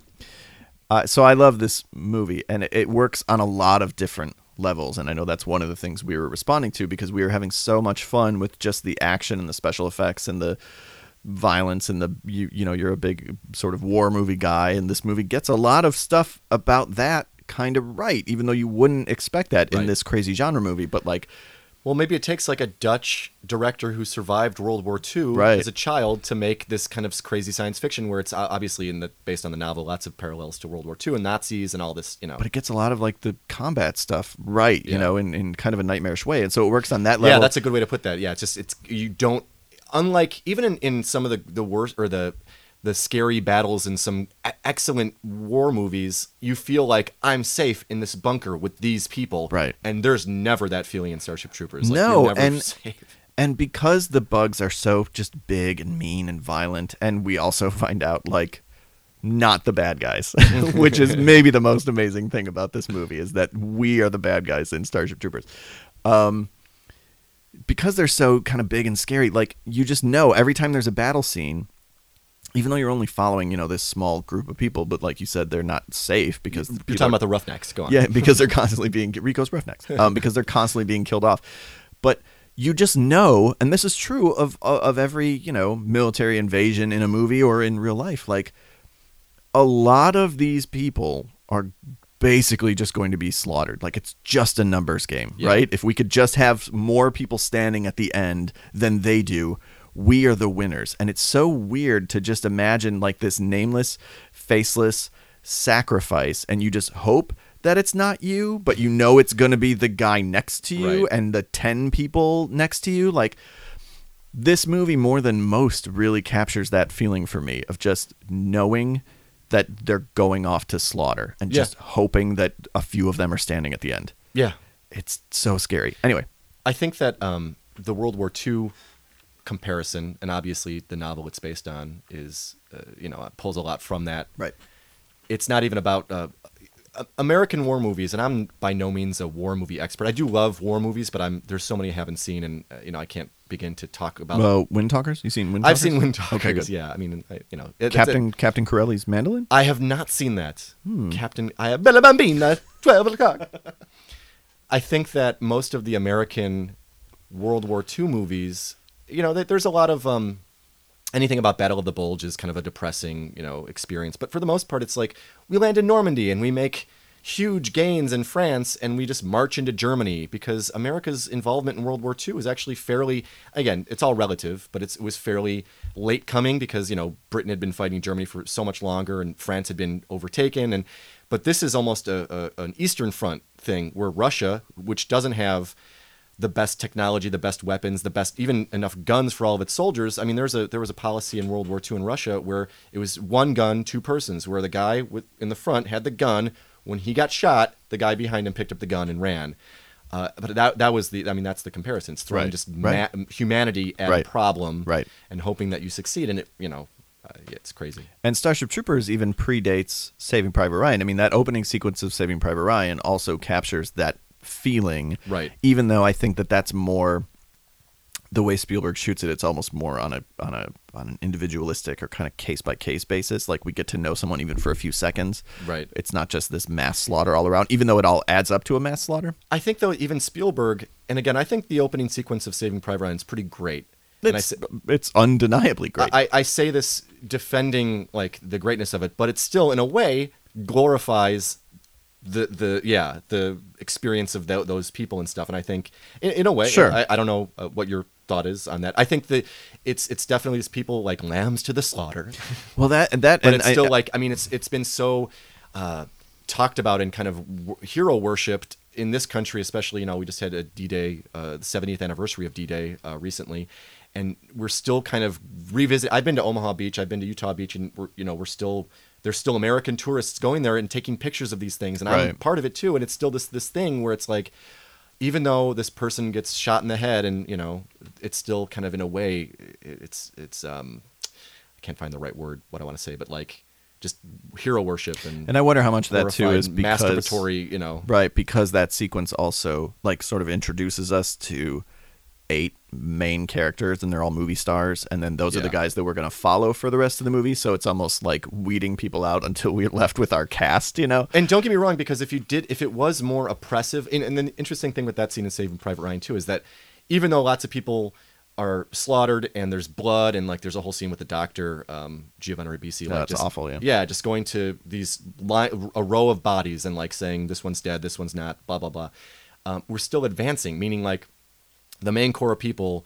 so I love this movie, and it works on a lot of different levels. And I know that's one of the things we were responding to because we were having so much fun with just the action and the special effects and the violence and the you know you're a big sort of war movie guy, and this movie gets a lot of stuff about that kind of right, even though you wouldn't expect that in Right. this crazy genre movie. But like, Well, maybe it takes like a Dutch director who survived World War II Right. as a child to make this kind of crazy science fiction where it's obviously based on the novel, lots of parallels to World War II and Nazis and all this, you know. but it gets a lot of like the combat stuff right, you Yeah. know, in kind of a nightmarish way, and so it works on that level. Yeah, that's a good way to put that. Yeah, it's you don't, unlike even in some of the worst or the scary battles in some excellent war movies, you feel like I'm safe in this bunker with these people. Right. And there's never that feeling in Starship Troopers. Like, No, you're never and safe. And because the bugs are so just big and mean and violent, and we also find out like not the bad guys, which is maybe the most amazing thing about this movie is that we are the bad guys in Starship Troopers. Because they're so kind of big and scary, like you just know every time there's a battle scene, even though you're only following, you know, this small group of people, but like you said, they're not safe because You're people talking are- about the Roughnecks. Go on. yeah, because they're constantly being Rico's Roughnecks, because they're constantly being killed off. But you just know, and this is true of every, you know, military invasion in a movie or in real life. Like a lot of these people are basically just going to be slaughtered. Like it's just a numbers game, Yeah. right? If we could just have more people standing at the end than they do, we are the winners. And it's so weird to just imagine like this nameless, faceless sacrifice, and you just hope that it's not you, but you know it's going to be the guy next to you Right. and the 10 people next to you. Like this movie more than most really captures that feeling for me of just knowing that they're going off to slaughter and Yeah. just hoping that a few of them are standing at the end. Yeah. It's so scary. Anyway, I think that the World War II comparison, and obviously the novel it's based on, is pulls a lot from that. right. It's not even about American war movies, and I'm by no means a war movie expert. I do love war movies, but there's so many I haven't seen, and I can't begin to talk about. Well, Wind Talkers? You seen Wind Talkers? I've seen Wind Talkers. Okay, good. Yeah, I mean, Captain Corelli's mandolin? I have not seen that. Captain, I have Bella Bambina, 12 o'clock. I think that most of the American World War II movies, there's a lot of anything about Battle of the Bulge is kind of a depressing, experience. But for the most part, it's like we land in Normandy and we make huge gains in France and we just march into Germany, because America's involvement in World War II was actually fairly, again, it's all relative, but it was fairly late coming because, Britain had been fighting Germany for so much longer and France had been overtaken. But this is almost an Eastern Front thing where Russia, which doesn't have the best technology, the best weapons, the best, even enough guns for all of its soldiers. I mean, there was a policy in World War II in Russia where it was one gun, two persons, where the guy in the front had the gun. When he got shot, the guy behind him picked up the gun and ran. But that was that's the comparison. It's throwing Right, just right. humanity at Right. a problem, Right. and hoping that you succeed. And it, It's crazy. And Starship Troopers even predates Saving Private Ryan. I mean, that opening sequence of Saving Private Ryan also captures that feeling. Right. Even though I think that that's more the way Spielberg shoots it. It's almost more on an individualistic or kind of case by case basis. Like we get to know someone even for a few seconds. Right. It's not just this mass slaughter all around, even though it all adds up to a mass slaughter. I think though even Spielberg, and again, I think the opening sequence of Saving Private Ryan is pretty great. It's undeniably great. I say this defending like the greatness of it, but it still in a way glorifies the experience of those people and stuff. And I think in a way, sure. I don't know what your thought is on that. I think that it's definitely these people like lambs to the slaughter. Well, that but it's still like, I mean, it's been so talked about and kind of hero worshipped in this country, especially. You know, we just had a D-Day, the 70th anniversary of D-Day recently. And we're still kind of revisit. I've been to Omaha Beach, I've been to Utah Beach, and there's still American tourists going there and taking pictures of these things, and I'm part of it too. And it's still this thing where it's like, even though this person gets shot in the head, and it's still kind of in a way, it's I can't find the right word, what I want to say, but like just hero worship and I wonder how much of that too is because masturbatory, right, because that sequence also like sort of introduces us to 8 main characters, and they're all movie stars, and then those are the guys that we're going to follow for the rest of the movie. So it's almost like weeding people out until we're left with our cast, And don't get me wrong, because if it was more oppressive, and the interesting thing with that scene in Saving Private Ryan too is that even though lots of people are slaughtered and there's blood, and like there's a whole scene with the doctor, Giovanni Ribisi, like that's awful, just going to these a row of bodies and like saying this one's dead, this one's not, blah blah blah. We're still advancing, meaning like the main core of people,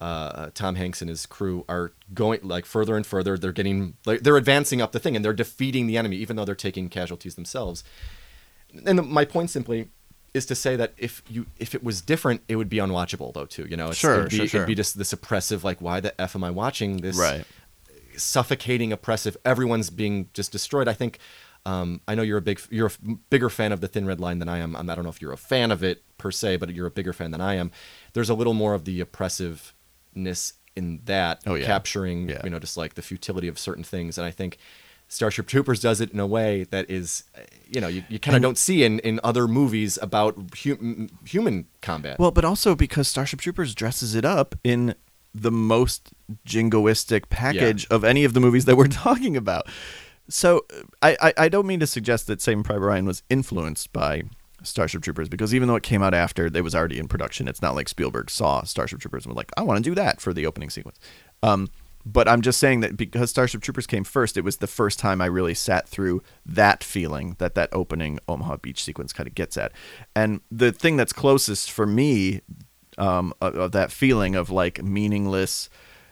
Tom Hanks and his crew, are going like further and further. They're advancing up the thing, and they're defeating the enemy, even though they're taking casualties themselves. And my point simply is to say that if it was different, it would be unwatchable though too. Sure. It'd be just this oppressive, like, why the F am I watching this? Right. Suffocating, oppressive. Everyone's being just destroyed. I think. I know you're a bigger fan of the Thin Red Line than I am. I don't know if you're a fan of it per se, but you're a bigger fan than I am. There's a little more of the oppressiveness in that, capturing, just like the futility of certain things. And I think Starship Troopers does it in a way that is, you kind of don't see in other movies about human combat. Well, but also because Starship Troopers dresses it up in the most jingoistic package of any of the movies that we're talking about. So I don't mean to suggest that Saving Private Ryan was influenced by Starship Troopers, because even though it came out after, it was already in production. It's not like Spielberg saw Starship Troopers and was like, I want to do that for the opening sequence. But I'm just saying that because Starship Troopers came first, it was the first time I really sat through that feeling that opening Omaha Beach sequence kind of gets at. And the thing that's closest for me of that feeling of like meaningless,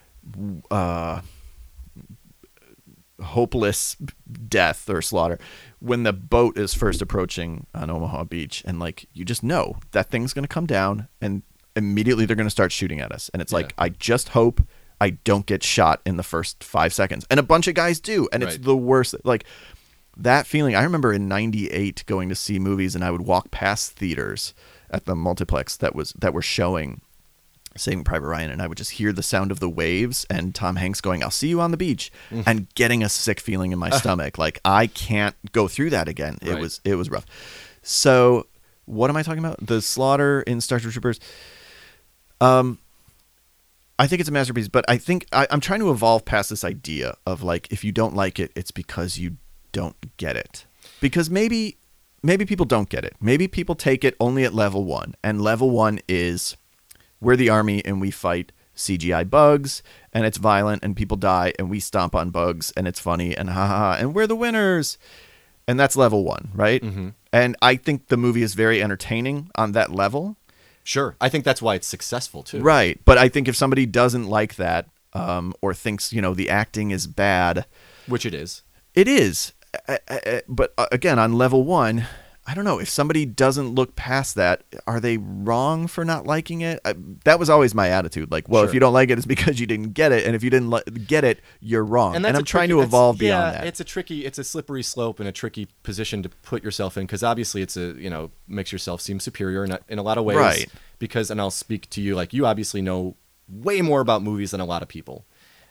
hopeless death or slaughter, when the boat is first approaching on Omaha Beach, and like you just know that thing's going to come down and immediately they're going to start shooting at us, and it's like, I just hope I don't get shot in the first 5 seconds, and a bunch of guys do, and it's the worst. Like that feeling, I remember in '98 going to see movies, and I would walk past theaters at the multiplex that were showing Saving Private Ryan, and I would just hear the sound of the waves and Tom Hanks going, I'll see you on the beach, and getting a sick feeling in my stomach. Like, I can't go through that again. It was rough. So what am I talking about? The slaughter in Starship Troopers. I think it's a masterpiece, but I think I'm trying to evolve past this idea of like, if you don't like it, it's because you don't get it. Because maybe people don't get it. Maybe people take it only at level 1, and level 1 is we're the army and we fight CGI bugs, and it's violent and people die, and we stomp on bugs and it's funny and and we're the winners. And that's level 1, right? Mm-hmm. And I think the movie is very entertaining on that level. Sure. I think that's why it's successful too. Right. But I think if somebody doesn't like that, or thinks, the acting is bad, which it is. It is. But again, on level 1, I don't know, if somebody doesn't look past that, are they wrong for not liking it? That was always my attitude. Like, well, if you don't like it, it's because you didn't get it. And if you didn't get it, you're wrong. And I'm trying to evolve beyond that. It's a slippery slope and a tricky position to put yourself in, because obviously it's makes yourself seem superior in a lot of ways. Right. Because, and I'll speak to you, like, you obviously know way more about movies than a lot of people.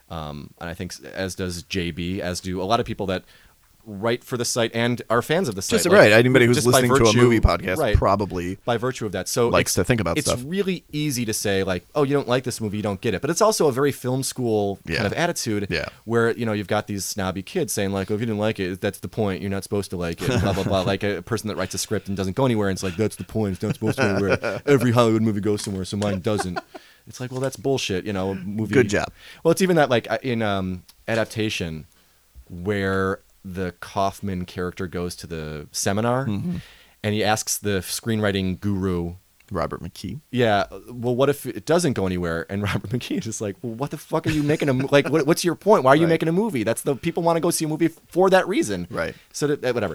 And I think as does JB, as do a lot of people that write for the site and are fans of the site. Just right. Anybody who's just by listening to a virtue- movie podcast right, probably by virtue of that. So likes to think about stuff. It's really easy to say like, oh, you don't like this movie, you don't get it. But it's also a very film school kind of attitude where, you've got these snobby kids saying like, oh, if you didn't like it, that's the point. You're not supposed to like it, blah, blah, blah. Like a person that writes a script and doesn't go anywhere. And it's like, that's the point. It's not supposed to go anywhere. Every Hollywood movie goes somewhere, so mine doesn't. It's like, well, that's bullshit. Movie. Good job. Well, it's even that like in Adaptation where the Kaufman character goes to the seminar and he asks the screenwriting guru, Robert McKee. yeah, well, what if it doesn't go anywhere? And Robert McKee is just like, well, what the fuck are you making like, what's your point? Why are you making a movie? That's the people want to go see a movie for that reason. Right. So whatever.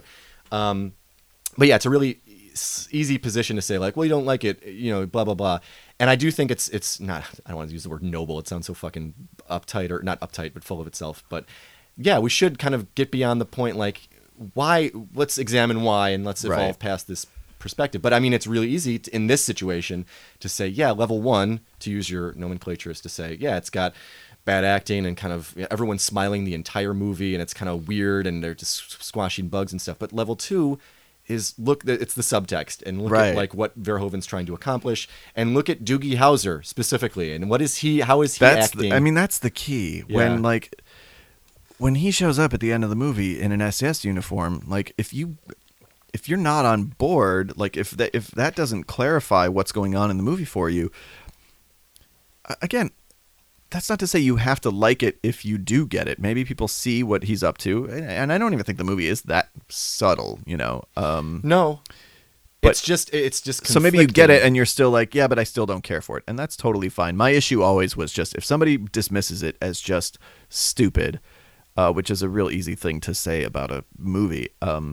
But yeah, it's a really easy position to say like, well, you don't like it, blah, blah, blah. And I do think it's not, I don't want to use the word noble. It sounds so fucking uptight, or not uptight, but full of itself. But yeah, we should kind of get beyond the point, like, why, let's examine why, and let's evolve past this perspective. But I mean, it's really easy in this situation to say, yeah, level 1, to use your nomenclature, is to say, yeah, it's got bad acting and kind of everyone's smiling the entire movie and it's kind of weird and they're just squashing bugs and stuff. But level 2 is it's the subtext and look at like what Verhoeven's trying to accomplish, and look at Doogie Howser specifically and how is he acting? That's the key. When he shows up at the end of the movie in an SS uniform, like if you're not on board, like if that doesn't clarify what's going on in the movie for you, again, that's not to say you have to like it if you do get it. Maybe people see what he's up to, and I don't even think the movie is that subtle, No, but it's just so maybe you get it and you're still like, yeah, but I still don't care for it, and that's totally fine. My issue always was just if somebody dismisses it as just stupid, which is a real easy thing to say about a movie.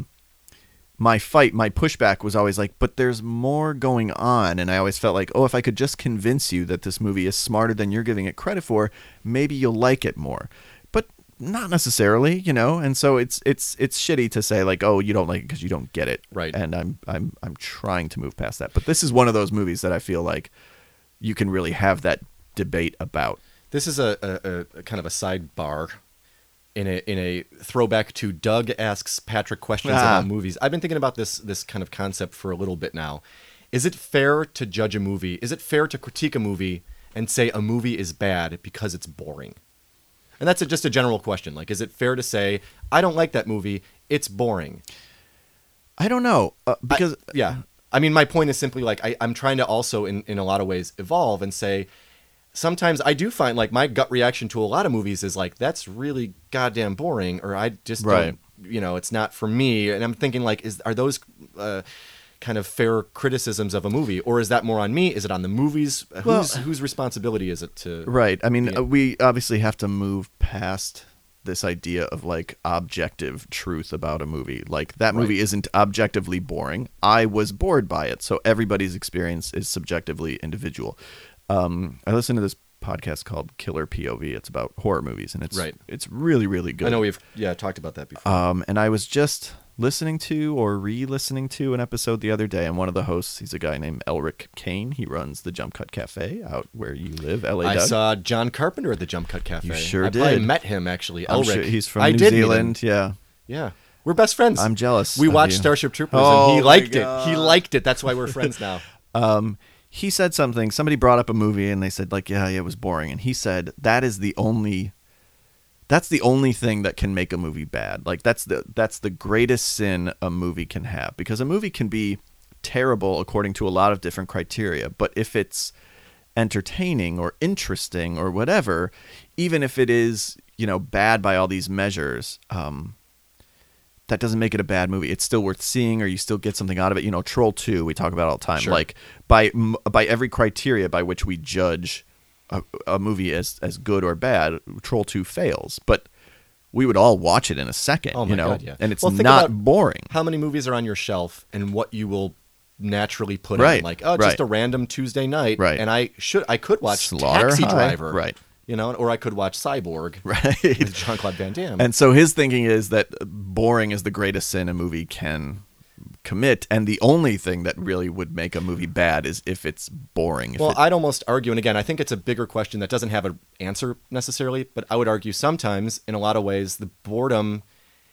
My pushback was always like, but there's more going on. And I always felt like, oh, if I could just convince you that this movie is smarter than you're giving it credit for, maybe you'll like it more. But not necessarily, And so it's shitty to say like, oh, you don't like it because you don't get it. Right. And I'm trying to move past that. But this is one of those movies that I feel like you can really have that debate about. This is a kind of a sidebar. In a throwback to Doug asks Patrick questions about movies. I've been thinking about this kind of concept for a little bit now. Is it fair to judge a movie? Is it fair to critique a movie and say a movie is bad because it's boring? And that's just a general question. Like, is it fair to say, I don't like that movie, it's boring? I don't know. Because I mean, my point is simply like, I'm trying to also in a lot of ways evolve and say, sometimes I do find like my gut reaction to a lot of movies is like, that's really goddamn boring, or I just don't, it's not for me. And I'm thinking like, are those kind of fair criticisms of a movie, or is that more on me? Is it on the movies? Whose responsibility is it to? Right. I mean, we obviously have to move past this idea of like objective truth about a movie. Like that movie isn't objectively boring. I was bored by it. So everybody's experience is subjectively individual. I listen to this podcast called Killer POV. It's about horror movies, and it's really, really good. I know we've talked about that before. And I was just listening to or re-listening to an episode the other day, and one of the hosts, he's a guy named Elric Kane. He runs the Jump Cut Cafe out where you live, LA. I saw John Carpenter at the Jump Cut Cafe. You sure did. I met him actually. Elric. Sure he's from New Zealand. Yeah. We're best friends. I'm jealous. We watched Starship Troopers, and he liked it. He liked it. That's why we're friends now. He said somebody brought up a movie and they said like, yeah, it was boring. And he said, that's the only thing that can make a movie bad. Like that's the greatest sin a movie can have, because a movie can be terrible according to a lot of different criteria. But if it's entertaining or interesting or whatever, even if it is, bad by all these measures, that doesn't make it a bad movie. It's still worth seeing, or you still get something out of it. Troll 2, we talk about all the time. Sure. Like by every criteria by which we judge a movie as good or bad, Troll 2 fails. But we would all watch it in a second, oh my God, yeah. And it's not boring. How many movies are on your shelf and what you will naturally put on? Like, just a random Tuesday night. Right. And I could watch Taxi Driver. Right. Or I could watch Cyborg with Jean-Claude Van Damme. And so his thinking is that boring is the greatest sin a movie can commit, and the only thing that really would make a movie bad is if it's boring. Well, I'd almost argue, and again, I think it's a bigger question that doesn't have an answer necessarily, but I would argue sometimes, in a lot of ways, the boredom.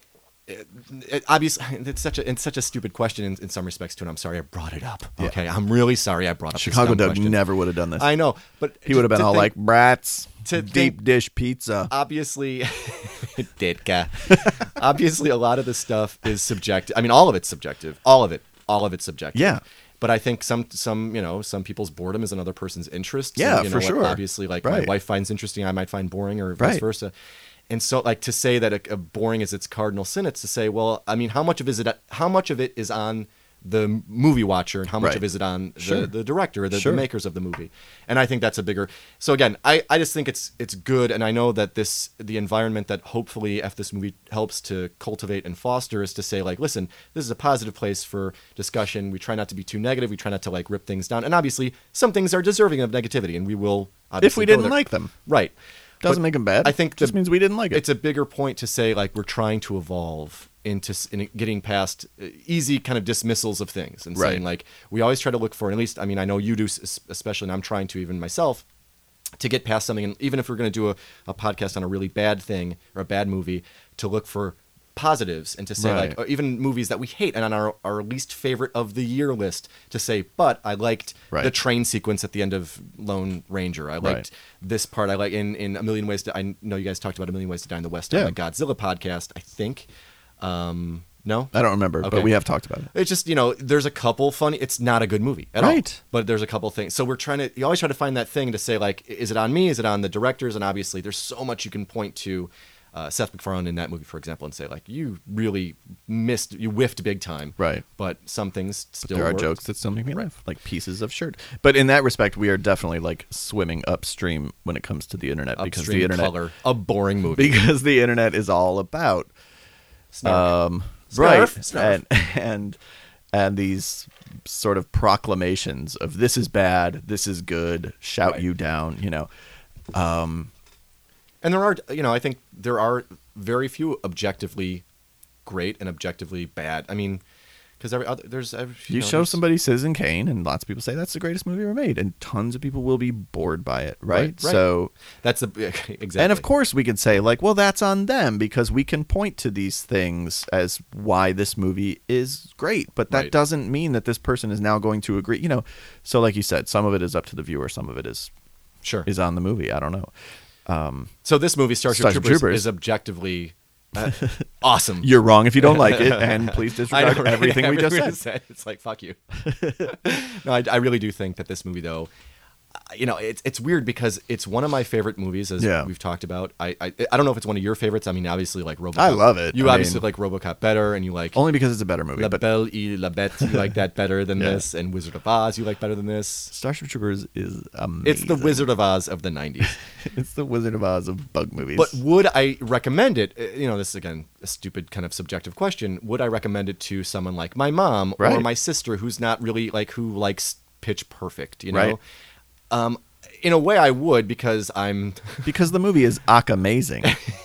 Obviously, it's such a stupid question in some respects too, and I'm sorry I brought it up. Yeah. Okay, I'm really sorry I brought up Chicago this dumb Doug question. never would have done this. I know, but He would have been all like, brats, to deep think- dish pizza. obviously, Ditka. Obviously, a lot of this stuff is subjective. I mean, all of it's subjective. All of it's subjective. Yeah. But I think some people's boredom is another person's interest. Yeah, you know, for sure. Obviously, like my Right. wife finds interesting, I might find boring, or vice Right. versa. And so, like, to say that a boring is its cardinal sin, it's to say, well, I mean, how much of it is on the movie watcher, and how much Right. of it is on Sure. the director, or the Sure. makers of the movie? And I think that's a bigger. So again, I just think it's good, and I know that the environment that hopefully if this movie helps to cultivate and foster is to say, like, listen, this is a positive place for discussion. We try not to be too negative. We try not to like rip things down, and obviously some things are deserving of negativity, and we will obviously If we go didn't there. like them. Right. Doesn't But make them bad. I think just means we didn't like it. It's a bigger point to say, like, we're trying to evolve into getting past easy kind of dismissals of things, and saying, Right. like, we always try to look for, and at least, I mean, I know you do especially, and I'm trying to even myself, to get past something. And even if we're going to do a podcast on a really bad thing or a bad movie, to look for positives and to say, Right. like, or even movies that we hate and on our least favorite of the year list, to say, but I liked Right. the train sequence at the end of Lone Ranger. I liked Right. this part. I like in A Million Ways to. I know you guys talked about A Million Ways to Die in the West on Yeah. the Godzilla podcast, I think. No, I don't remember, Okay. but we have talked about it. it's just, there's a couple funny. It's not a good movie at Right. all. But there's a couple things. So you always try to find that thing to say, like, is it on me? Is it on the directors? And obviously, there's so much you can point to Seth MacFarlane in that movie, for example, and say, like, you really you whiffed big time. Right. But some things still There are work. jokes that still make me laugh, like pieces of shirt. But in that respect, we are definitely like swimming upstream when it comes to the internet, because Upstream the internet, color, a boring movie. because the internet is all about Snark. right, Snarf. and these sort of proclamations of this is bad, this is good, shout Right. you down, And there are, I think there are very few objectively great and objectively bad. I mean, because You show somebody Citizen Kane, and lots of people say that's the greatest movie ever made, and tons of people will be bored by it, right? Right. So, That's exactly. and of course we could say, like, well, that's on them, because we can point to these things as why this movie is great, but that Right. doesn't mean that this person is now going to agree. So like you said, some of it is up to the viewer, some of it is Sure. on the movie. I don't know. So this movie, Starship Starship Troopers, Troopers. is objectively awesome. You're wrong if you don't like it, and please I disregard know, right? everything we just Everything said. It's like, fuck you. No, I really do think that this movie, though, it's weird because it's one of my favorite movies, as Yeah. we've talked about. I don't know if it's one of your favorites. I mean, obviously, like RoboCop. I love it. You I obviously mean- like RoboCop better, and you like Only because it's a better movie. La But Belle et la Bête. You like that better than Yeah. this, and Wizard of Oz. You like better than this. Starship Troopers is amazing. It's the Wizard of Oz of the 90s. It's the Wizard of Oz of bug movies. But would I recommend it? This is, again, a stupid kind of subjective question. Would I recommend it to someone like my mom or Right. my sister, who's not really who likes Pitch Perfect, Right. In a way I would, because I'm because the movie is amazing.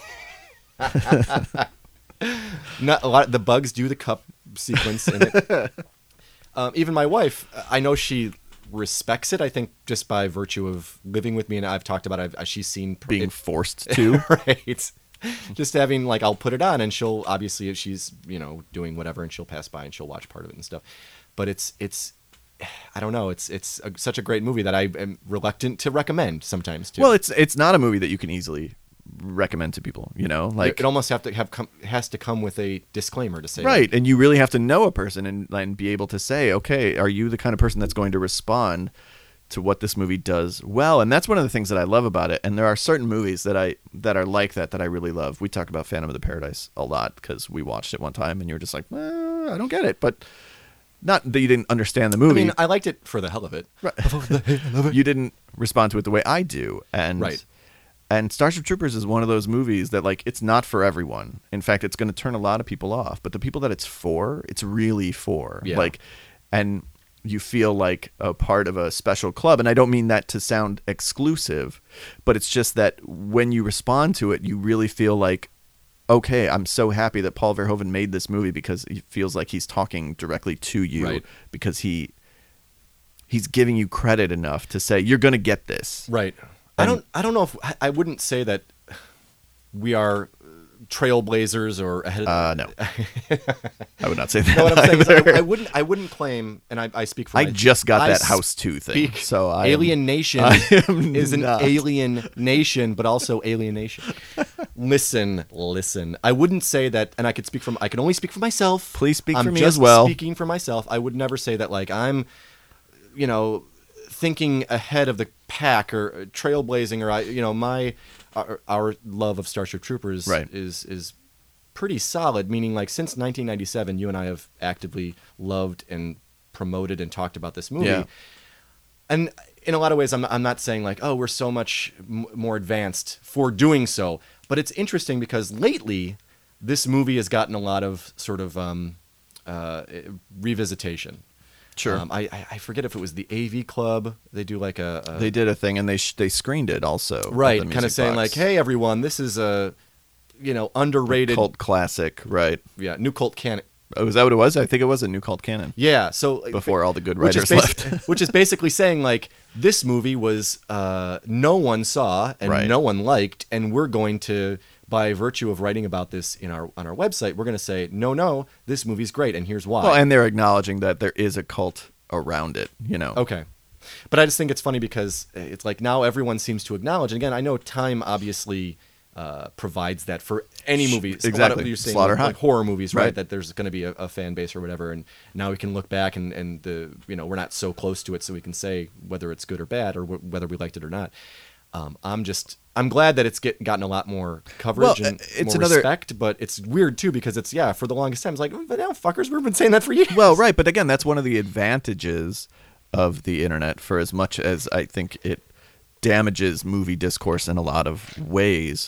not a lot. The bugs do the cup sequence in it. Even my wife, I know she respects it, I think, just by virtue of living with me, and I've talked about it. She's seen Being it, forced to. right. Just having, I'll put it on, and she'll, obviously, if she's, doing whatever, and she'll pass by and she'll watch part of it and stuff. But it's I don't know, it's such a great movie that I am reluctant to recommend sometimes too. Well, it's not a movie that you can easily recommend to people, like it almost has to come with a disclaimer to say, right, and you really have to know a person and be able to say, okay, are you the kind of person that's going to respond to what this movie does well? And that's one of the things that I love about it. And there are certain movies that are like that I really love. We talk about Phantom of the Paradise a lot because we watched it one time and you were just like, I don't get it, but not that you didn't understand the movie. I mean, I liked it for the hell of it. Right. You didn't respond to it the way I do. And Right. And Starship Troopers is one of those movies that, it's not for everyone. In fact, it's going to turn a lot of people off. But the people that it's for, it's really for. Yeah. And you feel like a part of a special club. And I don't mean that to sound exclusive, but it's just that when you respond to it, you really feel like, okay, I'm so happy that Paul Verhoeven made this movie because he feels like he's talking directly to you, Right. because he's giving you credit enough to say you're going to get this. Right. And- I don't know if I wouldn't say that we are trailblazers or ahead of No, I would not say that. No, what I'm saying is either. I wouldn't claim, and I speak for I my- just got I that House 2 thing, speak- so Alien Nation I am is an not. alien nation, but also alienation. Listen. I wouldn't say that, and I can only speak for myself. Please speak I'm for me just as well. Speaking for myself, I would never say that like I'm, thinking ahead of the pack or trailblazing or our love of Starship Troopers Right. is pretty solid, meaning like since 1997 you and I have actively loved and promoted and talked about this movie. Yeah. And in a lot of ways I'm not saying like, oh, we're so much more advanced for doing so, but it's interesting because lately this movie has gotten a lot of sort of revisitation. Sure. I forget if it was the AV Club. They do like a They did a thing, and they screened it also. at right, the kind of Music saying Box. like, hey everyone, this is a underrated cult classic, right? new cult canon. Oh, is that what it was? I think it was a new cult canon Yeah, so before all the good which writers is left. which is basically saying like this movie was no one saw and Right. no one liked, and we're going to, by virtue of writing about this on our website, we're going to say no, this movie's great, and here's why. Well, and they're acknowledging that there is a cult around it, Okay. But I just think it's funny because it's like now everyone seems to acknowledge. And again, I know time obviously provides that for any movie. Exactly. A lot of, you're saying Slaughter like, High. like horror movies, right? Right. That there's going to be a fan base or whatever. And now we can look back and we're not so close to it, so we can say whether it's good or bad or whether we liked it or not. I'm glad that it's gotten a lot more coverage Well, and it's more another- respect, but it's weird too because it's for the longest time it's like, but now fuckers, we've been saying that for years. Well, right, but again, that's one of the advantages of the internet. For as much as I think it damages movie discourse in a lot of ways,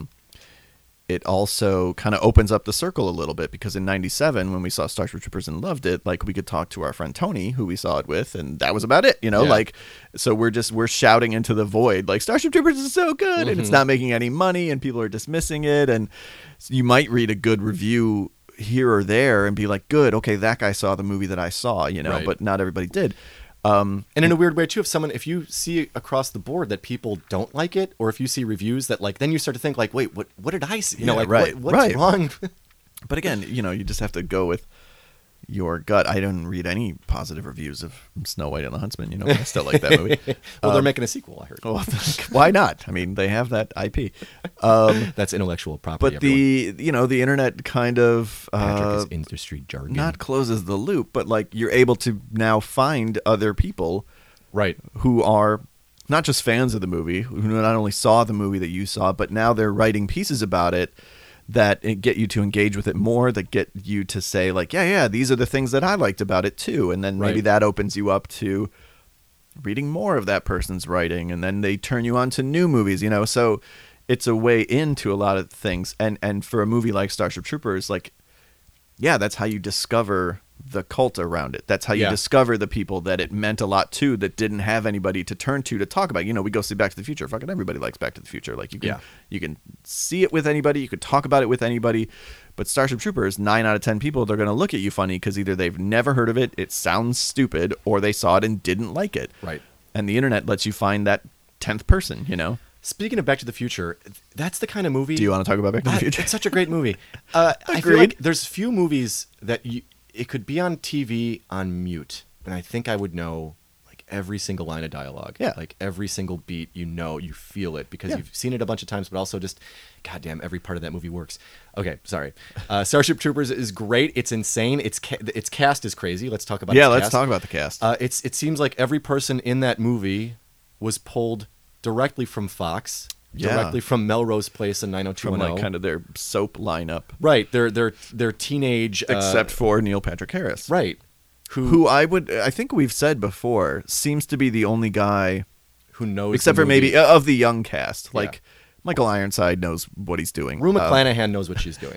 it also kind of opens up the circle a little bit, because in '97 when we saw Starship Troopers and loved it, like we could talk to our friend Tony, who we saw it with, and that was about it, Yeah. like, so we're shouting into the void like Starship Troopers is so good, and it's not making any money, and people are dismissing it, and you might read a good review here or there and be like, good, okay, that guy saw the movie that I saw, Right. but not everybody did. And in a weird way too, if you see across the board that people don't like it, or if you see reviews that like, then you start to think like, wait, what did I see? Yeah, right, what's right. wrong? But again, you just have to go with your gut. I didn't read any positive reviews of Snow White and the Huntsman, but I still like that movie. Well, they're making a sequel, I heard. Well, why not? I mean, they have that IP. That's intellectual property. But the internet kind of Patrick is industry jargon. not closes the loop, but like you're able to now find other people right. who are not just fans of the movie, who not only saw the movie that you saw, but now they're writing pieces about it that get you to engage with it more, that get you to say like, yeah, these are the things that I liked about it too. And then maybe Right. that opens you up to reading more of that person's writing, and then they turn you on to new movies, so it's a way into a lot of things. And for a movie like Starship Troopers, like, yeah, that's how you discover the cult around it. That's how you Yeah. discover the people that it meant a lot to, that didn't have anybody to turn to talk about. We go see Back to the Future. Fucking everybody likes Back to the Future. Like you can see it with anybody, you could talk about it with anybody. But Starship Troopers, 9 out of 10 people, they're going to look at you funny because either they've never heard of it, it sounds stupid, or they saw it and didn't like it. Right. And the internet lets you find that 10th person, Speaking of Back to the Future, that's the kind of movie. Do you want to talk about Back to the Future? It's such a great movie. I feel Agreed. like there's few movies that it could be on TV on mute, and I think I would know like every single line of dialogue. Yeah. Like every single beat, you feel it because Yeah. you've seen it a bunch of times, but also just, goddamn, every part of that movie works. Okay, sorry. Starship Troopers is great. It's insane. Its cast is crazy. Let's talk about. Yeah, its let's cast. talk about the cast. It seems like every person in that movie was pulled directly from Fox, Yeah. directly from Melrose Place and From 90210. like kind of their soap lineup, Right, they're teenage, except for Neil Patrick Harris. right, Who I think we've said before, seems to be the only guy, who knows, except the for maybe movie. of the young cast. Yeah. Like Michael Ironside knows what he's doing. Rue McClanahan knows what she's doing.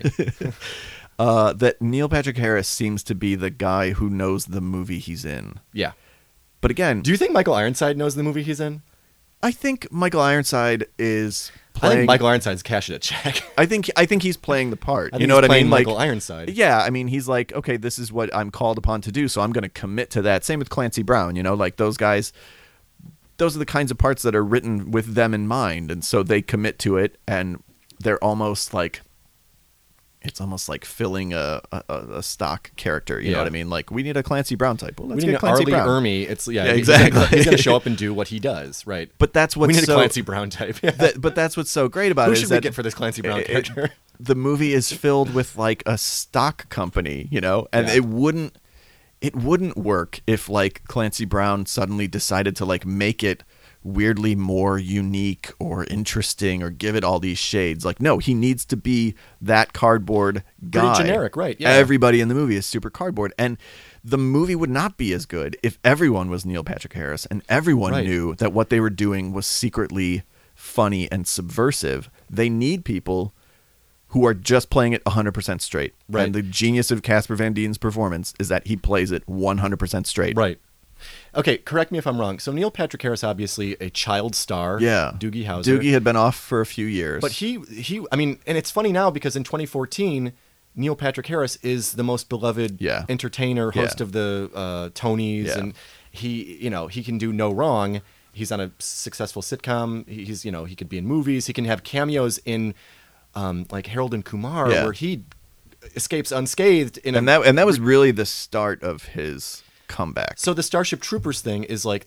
That Neil Patrick Harris seems to be the guy who knows the movie he's in. Yeah. But again, Do you think Michael Ironside knows the movie he's in? I think Michael Ironside is I think playing. Michael Ironside's cashing a check. I think he's playing the part. I think You know he's what I playing mean? Michael Like, Ironside. yeah, I mean, he's like, okay, this is what I'm called upon to do, so I'm going to commit to that. Same with Clancy Brown. You know, like those guys. Those are the kinds of parts that are written with them in mind, and so they commit to it, and they're almost like. It's almost like filling a stock character. You know what I mean? Like, we need a Clancy Brown type. Well, let's We need get an Clancy Arlie Brown. Ermy. It's exactly. He's going to show up and do what he does, right? But that's what's we need so a Clancy Brown type. but that's what's so great about Who it should is we that get for this Clancy Brown character? the movie is filled with like a stock company, you know, and Yeah. it wouldn't work if like Clancy Brown suddenly decided to like make it weirdly more unique or interesting or give it all these shades. Like, no, he needs to be that cardboard guy. Pretty generic, right? Yeah. Everybody in the movie is super cardboard, and the movie would not be as good if everyone was Neil Patrick Harris and everyone Right. knew that what they were doing was secretly funny and subversive. They need people who are just playing it 100% straight. Right. And the genius of Casper Van Dien's performance is that he plays it 100% straight. Right. Okay, correct me if I'm wrong. So Neil Patrick Harris, obviously a child star. Yeah. Doogie Howser. Doogie had been off for a few years. But I mean, and it's funny now because in 2014, Neil Patrick Harris is the most beloved Yeah. entertainer, host Yeah. of the Tonys, Yeah. and he can do no wrong. He's on a successful sitcom. He could be in movies. He can have cameos in like Harold and Kumar, Yeah. where he escapes unscathed. and that was really the start of his comeback. So the Starship Troopers thing is like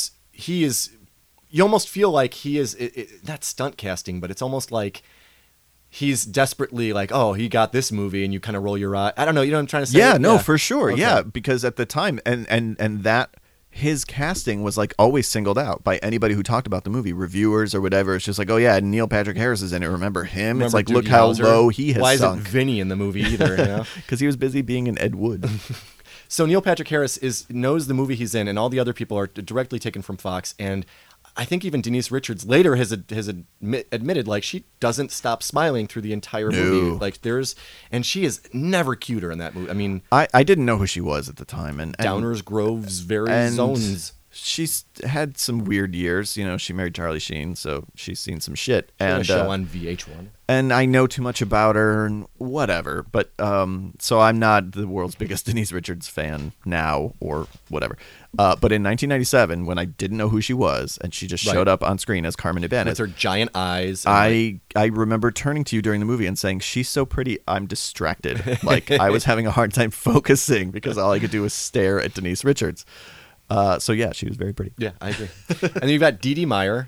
you almost feel like he is not stunt casting, but it's almost like he's desperately like, oh, he got this movie, and you kind of roll your eye. I don't know, you know what I'm trying to say? Yeah, no, for sure. Okay. Yeah, because at the time, and that his casting was like always singled out by anybody who talked about the movie, reviewers or whatever. It's just like, oh yeah, Neil Patrick Harris is in it. Remember him? Remember it's like, Doogie look how Howser? low he has Why sunk. isn't Vinny in the movie either? You know? Because he was busy being in Ed Wood. So Neil Patrick Harris knows the movie he's in, and all the other people are directly taken from Fox. And I think even Denise Richards later has admitted like she doesn't stop smiling through the entire movie. Like and she is never cuter in that movie. I mean, I didn't know who she was at the time, and Downers Grove's very and zones. she's had some weird years. You know, she married Charlie Sheen, so she's seen some shit. She had And a show on VH1. and I know too much about her and whatever. But so I'm not the world's biggest Denise Richards fan now or whatever. But in 1997, when I didn't know who she was, and she just Right. showed up on screen as Carmen Ibanez, With her giant eyes. and, I remember turning to you during the movie and saying, "She's so pretty, I'm distracted." Like I was having a hard time focusing because all I could do was stare at Denise Richards. So yeah, she was very pretty. yeah, I agree. And then you've got Dee Dee Meyer.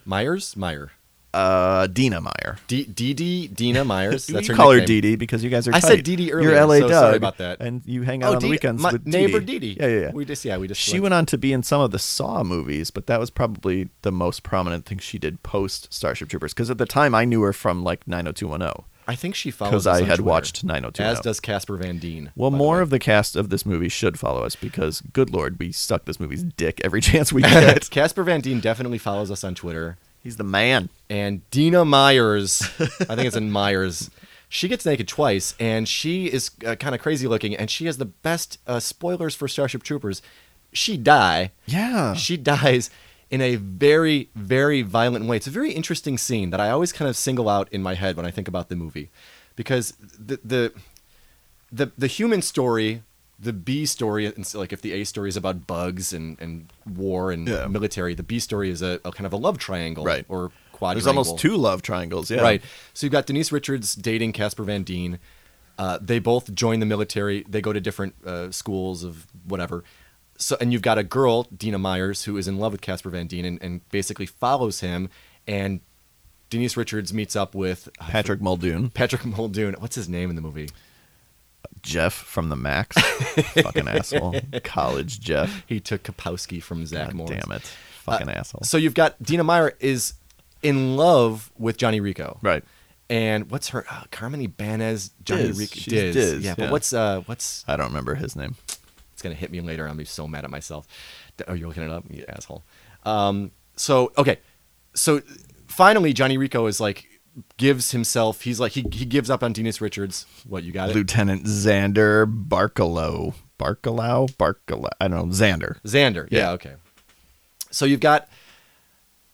Dina Meyer. Dina Myers. That's you her call her nickname. Dee Dee because you guys are I tight. said Dee Dee earlier, You're LA so Doug. sorry about that. And you hang out on the weekends my with neighbor Dee Dee Dee. Yeah. We just She went on to be in some of the Saw movies, but that was probably the most prominent thing she did post Starship Troopers. Because at the time, I knew her from like 90210 I think she follows because us I on had Twitter, watched as 90210. does Casper Van Dien. Well, by the more way. of the cast of this movie should follow us because, good lord, we suck this movie's dick every chance we get. Casper Van Dien definitely follows us on Twitter. He's the man. And Dina Myers, I think it's in Myers, she gets naked twice, and she is kind of crazy looking, and she has the best spoilers for Starship Troopers. She dies in a very, very violent way. It's a very interesting scene that I always kind of single out in my head when I think about the movie, because the human story, the B story, and so like if the A story is about bugs and war and Yeah. military, the B story is a kind of a love triangle, Right. or quadrangle. There's almost two love triangles. Yeah. Right. So you've got Denise Richards dating Casper Van Dien. They both join the military. They go to different schools of whatever. So, and you've got a girl, Dina Myers, who is in love with Casper Van Dien and basically follows him. And Denise Richards meets up with Patrick Muldoon. Patrick Muldoon. What's his name in the movie? Jeff from the Max. Fucking asshole. College Jeff. He took Kapowski from Zach God Morris. damn it. Fucking asshole. So you've got Dina Meyer is in love with Johnny Rico. Right. And what's her Carmen Ibanez? Johnny Diz. Rico. She's Diz, Yeah, but yeah. what's I don't remember his name. it's gonna hit me later. I'm gonna be so mad at myself. Oh, you're looking it up, you asshole. So finally Johnny Rico is like gives himself. He's like he gives up on Denise Richards. What, you got it? Lieutenant Xander Barkalow. I don't know. Xander. Xander. Yeah. Yeah. Okay. So you've got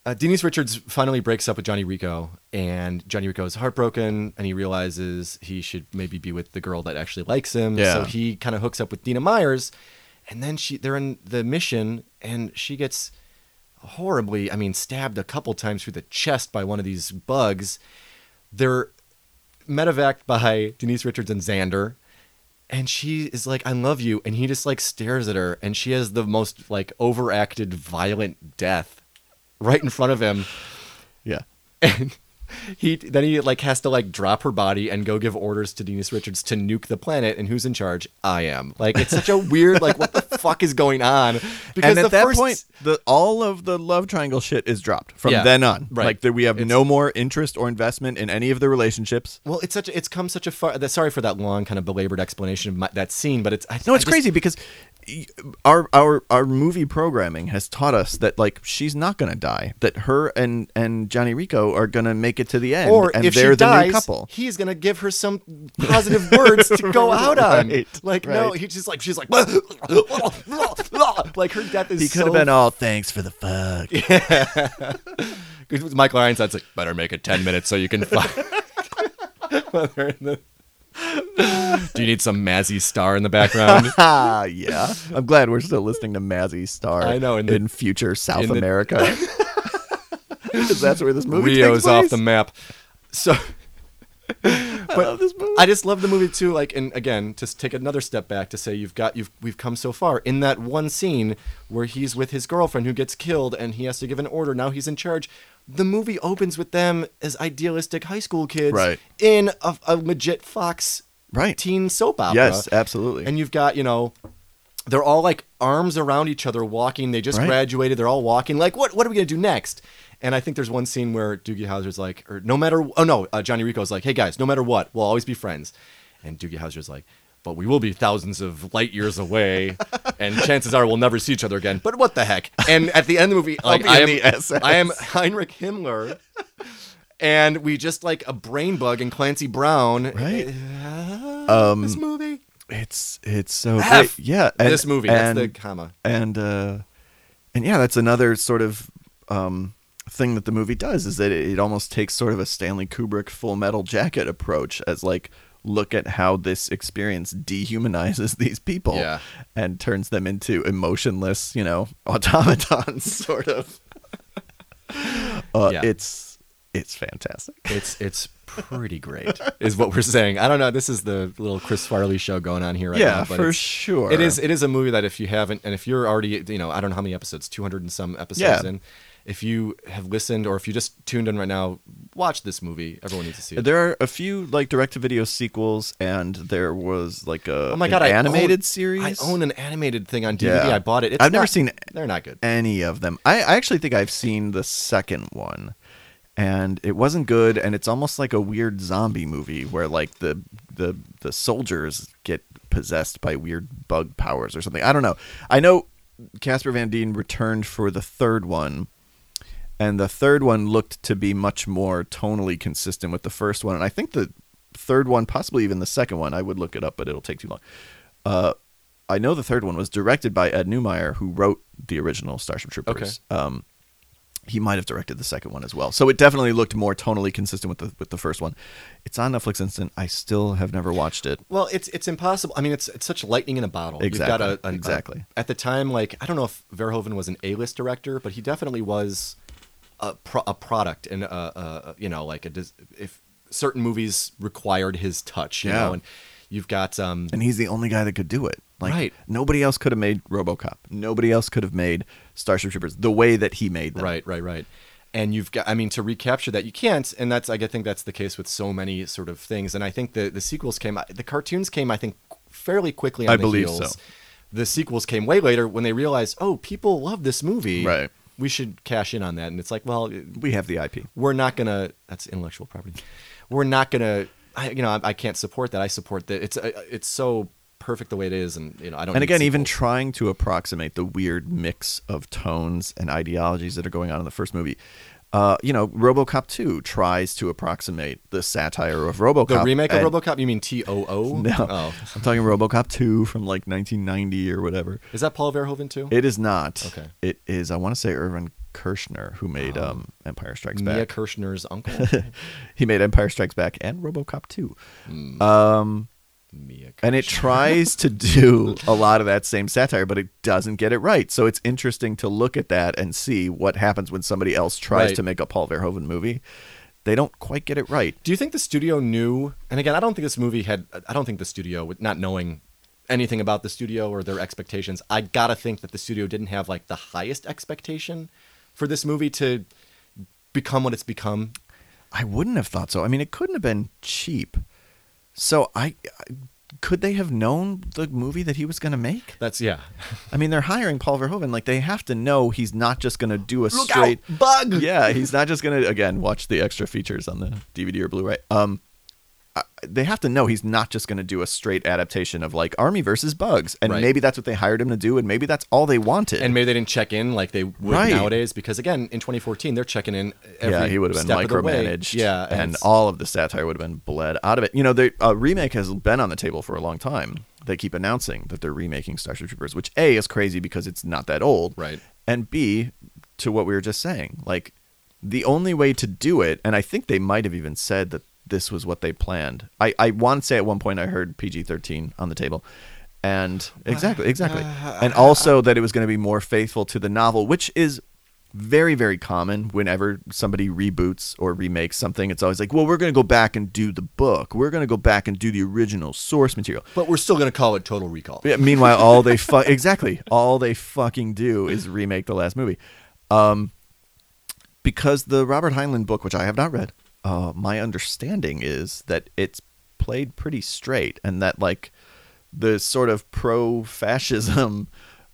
Denise Richards finally breaks up with Johnny Rico, and Johnny Rico is heartbroken, and he realizes he should maybe be with the girl that actually likes him. Yeah. So he kind of hooks up with Dina Myers, and then they're in the mission, and she gets horribly, stabbed a couple times through the chest by one of these bugs. They're medevaced by Denise Richards and Xander, and she is like, "I love you," and he just like stares at her, and she has the most like overacted, violent death right in front of him. Yeah. And he like has to like drop her body and go give orders to Denise Richards to nuke the planet. And who's in charge? I am. Like, it's such a weird, like, what the fuck is going on? Because at that point, all of the love triangle shit is dropped from then on. Right. Like, we have no more interest or investment in any of the relationships. Well, it's come such a far. Sorry for that long kind of belabored explanation of that scene, but it's crazy because our movie programming has taught us that like she's not gonna die, that her and Johnny Rico are gonna make it to the end, or and if they're she the dies, new couple. He's gonna give her some positive words to go out on. No, he's just like, she's like, like her death is. He could have been all thanks for the fuck. Yeah. Michael Ironside's like, better make it 10 minutes so you can fuck. Do you need some Mazzy Star in the background? Yeah. I'm glad we're still listening to Mazzy Star. I know, in future South America. Because that's where this movie Rio's takes place. off the map. So, I love this movie. I just love the movie too. Like, and again, to take another step back to say we've come so far in that one scene where he's with his girlfriend who gets killed and he has to give an order. Now he's in charge. The movie opens with them as idealistic high school kids in a legit Fox teen soap opera. Yes, absolutely. And you've got, they're all like arms around each other walking. They just graduated. They're all walking. Like, what are we going to do next? And I think there's one scene where Doogie Howser's like, Johnny Rico's like, hey guys, no matter what, we'll always be friends. And Doogie Howser's like, but we will be thousands of light years away, and chances are we'll never see each other again. But what the heck? And at the end of the movie, like I am Heinrich Himmler, and we just like a brain bug in Clancy Brown. Right. This movie. It's so great. Yeah. And, this movie. That's the comma. And yeah, that's another sort of thing that the movie does, is that it almost takes sort of a Stanley Kubrick Full Metal Jacket approach, as like, look at how this experience dehumanizes these people and turns them into emotionless, automatons, sort of. It's fantastic. It's pretty great, is what we're saying. I don't know. This is the little Chris Farley show going on here right now. Yeah, for sure. It is a movie that if you haven't, and if you're already, I don't know how many episodes, 200 and some episodes in. If you have listened, or if you just tuned in right now, watch this movie. Everyone needs to see it. There are a few like direct-to-video sequels, and there was like an I animated series. I own an animated thing on DVD. I bought it. I've never seen. They're not good. Any of them. I actually think I've seen the second one, and it wasn't good. And it's almost like a weird zombie movie where like the soldiers get possessed by weird bug powers or something. I don't know. I know Casper Van Dien returned for the third one. And the third one looked to be much more tonally consistent with the first one. And I think the third one, possibly even the second one, I would look it up, but it'll take too long. I know the third one was directed by Ed Neumeyer, who wrote the original Starship Troopers. Okay. He might have directed the second one as well. So it definitely looked more tonally consistent with the first one. It's on Netflix Instant. I still have never watched it. Well, it's impossible. I mean, it's such lightning in a bottle. Exactly. You've got exactly. At the time, like, I don't know if Verhoeven was an A-list director, but he definitely was a product, and if certain movies required his touch, you know, and you've got and he's the only guy that could do it. Like, nobody else could have made RoboCop. Nobody else could have made Starship Troopers the way that he made them. Right. And you've got, to recapture that, you can't, and I think that's the case with so many sort of things. And I think the sequels the cartoons came, I think, fairly quickly on the heels. I believe so. The sequels came way later when they realized, people love this movie. Right. We should cash in on that. And it's like, well, we have the IP. We're not going to, that's intellectual property. We're not going to, I can't support that. I support that. It's so perfect the way it is. And, I don't. And again, even trying to approximate the weird mix of tones and ideologies that are going on in the first movie. RoboCop 2 tries to approximate the satire of RoboCop. The remake of RoboCop? You mean TOO? No, Oh. I'm talking RoboCop 2 from like 1990 or whatever. Is that Paul Verhoeven too? It is not. Okay. It is, I want to say, Irvin Kershner, who made Empire Strikes Mia Back. Kirshner's uncle? He made Empire Strikes Back and RoboCop 2. Mia And it tries to do a lot of that same satire, but it doesn't get it right. So it's interesting to look at that and see what happens when somebody else tries Right. to make a Paul Verhoeven movie. They don't quite get it right. Do you think the studio knew? And again, I don't think the studio, not knowing anything about the studio or their expectations, I gotta think that the studio didn't have like the highest expectation for this movie to become what it's become. I wouldn't have thought so. I mean, it couldn't have been cheap. So could they have known the movie that he was going to make? Yeah. I mean, they're hiring Paul Verhoeven. Like, they have to know he's not just going to do a Look straight out, bug! Yeah, he's not just going to, again, watch the extra features on the DVD or Blu-ray. They have to know he's not just going to do a straight adaptation of like Army versus Bugs. And Right. maybe that's what they hired him to do, and maybe that's all they wanted. And maybe they didn't check in like they would Right. nowadays, because again, in 2014, they're checking in every he would have been step of the way. micromanaged. Yeah, and it's- all of the satire would have been bled out of it. You know, the remake has been on the table for a long time. They keep announcing that they're remaking Starship Troopers, which A, is crazy because it's not that old. Right. And B, to what we were just saying, like, the only way to do it, and I think they might have even said that this was what they planned. I want to say at one point I heard PG-13 on the table. And exactly. And also that it was going to be more faithful to the novel, which is very, very common whenever somebody reboots or remakes something. It's always like, well, we're going to go back and do the book. We're going to go back and do the original source material. But we're still going to call it Total Recall. Yeah, meanwhile, all they fucking do is remake the last movie. Because the Robert Heinlein book, which I have not read, my understanding is that it's played pretty straight, and that like the sort of pro-fascism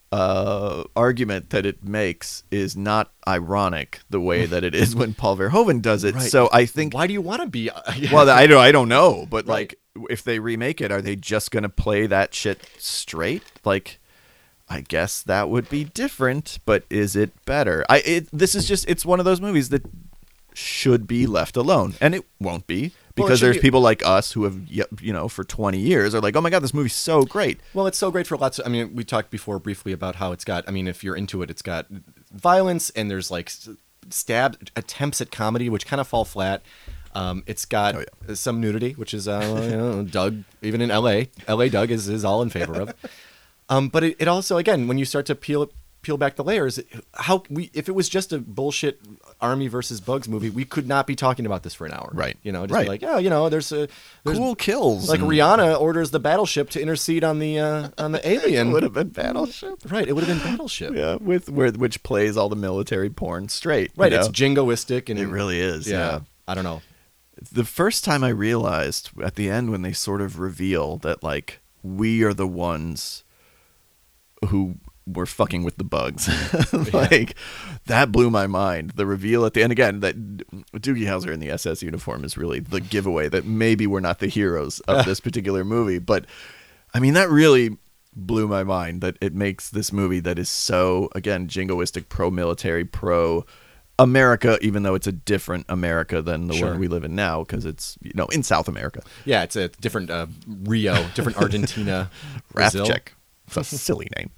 argument that it makes is not ironic the way that it is when Paul Verhoeven does it. Right. So I think, Why do you want to be? well, I don't know, but Right. like if they remake it, are they just gonna play that shit straight? Like, I guess that would be different, but is it better? It's one of those movies that should be left alone, and it won't be, because there's people like us who have, for 20 years are like, oh my God, this movie's so great. Well, it's so great for lots of, I mean, we talked before briefly about how it's got, I mean, if you're into it, it's got violence, and there's like stab attempts at comedy, which kind of fall flat. It's got some nudity, which is, Doug, even in LA Doug is all in favor of. But it also, again, when you start to peel back the layers, if it was just a bullshit Army versus Bugs movie, we could not be talking about this for an hour. Right. Just Right. be like, yeah, there's Cool kills. like and Rihanna orders the battleship to intercede on the alien. it would have been Battleship. Right, it would have been Battleship. Yeah, which plays all the military porn straight. Right, you it's know? jingoistic, and It really is. Yeah. I don't know. The first time I realized at the end when they sort of reveal that like we are the ones who were fucking with the bugs, like that blew my mind. The reveal at the end, again, that Doogie Howser in the SS uniform is really the giveaway that maybe we're not the heroes of this particular movie. But I mean, that really blew my mind, that it makes this movie that is so, again, jingoistic, pro-military, pro-America, even though it's a different America than the Sure. one we live in now, because it's, in South America. Yeah, it's a different Rio, different Argentina, Brazil. Rathcheck. It's a silly name.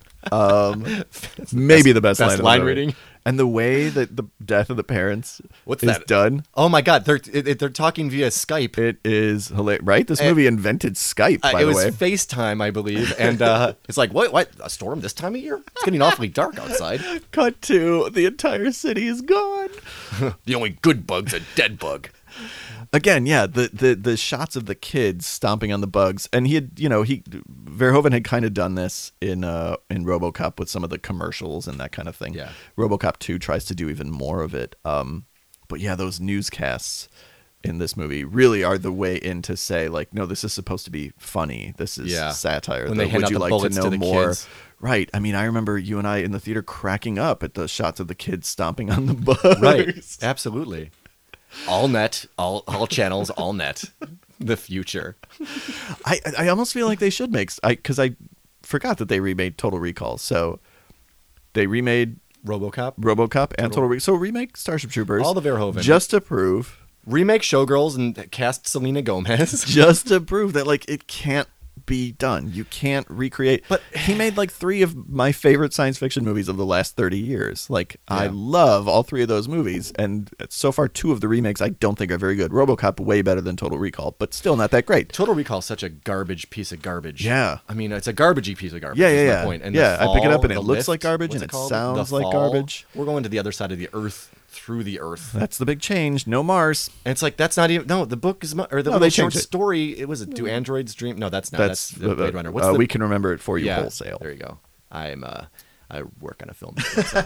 Maybe the best best line, line of the movie. reading. And the way that the death of the parents What's is that? done, Oh my God, they're talking via Skype. it is hilarious. Right? This movie invented Skype, by It the was way. FaceTime, I believe, and it's like, what? A storm this time of year? It's getting awfully dark outside. Cut to the entire city is gone. The only good bug's a dead bug. Again, yeah, the shots of the kids stomping on the bugs, and Verhoeven had kind of done this in RoboCop with some of the commercials and that kind of thing. Yeah. RoboCop 2 tries to do even more of it. But yeah, those newscasts in this movie really are the way in to say, like, no, this is supposed to be funny. This is satire. When they hand out the bullets to the kids. Right. I mean, I remember you and I in the theater cracking up at the shots of the kids stomping on the bugs. Right. Absolutely. All net, all channels, all net. The future. I almost feel like they should make, because I forgot that they remade Total Recall. So they remade RoboCop and Total Recall. So remake Starship Troopers. All the Verhoeven. Just to prove. Remake Showgirls and cast Selena Gomez. Just to prove that, like, it can't be done. You can't recreate. But he made like 3 of my favorite science fiction movies of the last 30 years. Like, I love all 3 of those movies. And so far, 2 of the remakes I don't think are very good. RoboCop way better than Total Recall, but still not that great. Total Recall is such a garbage piece of garbage. Yeah. I mean, it's a garbagey piece of garbage. Yeah. My point. And I pick it up and it looks lift, like garbage and it sounds like garbage. We're going to the other side of the earth through the earth. That's the big change. No Mars. And it's like, that's not even, no, the book is, or the little short story, it was, Do Androids Dream? No, that's not. That's Blade Runner. What's We Can Remember It For You wholesale. There you go. I work on a film.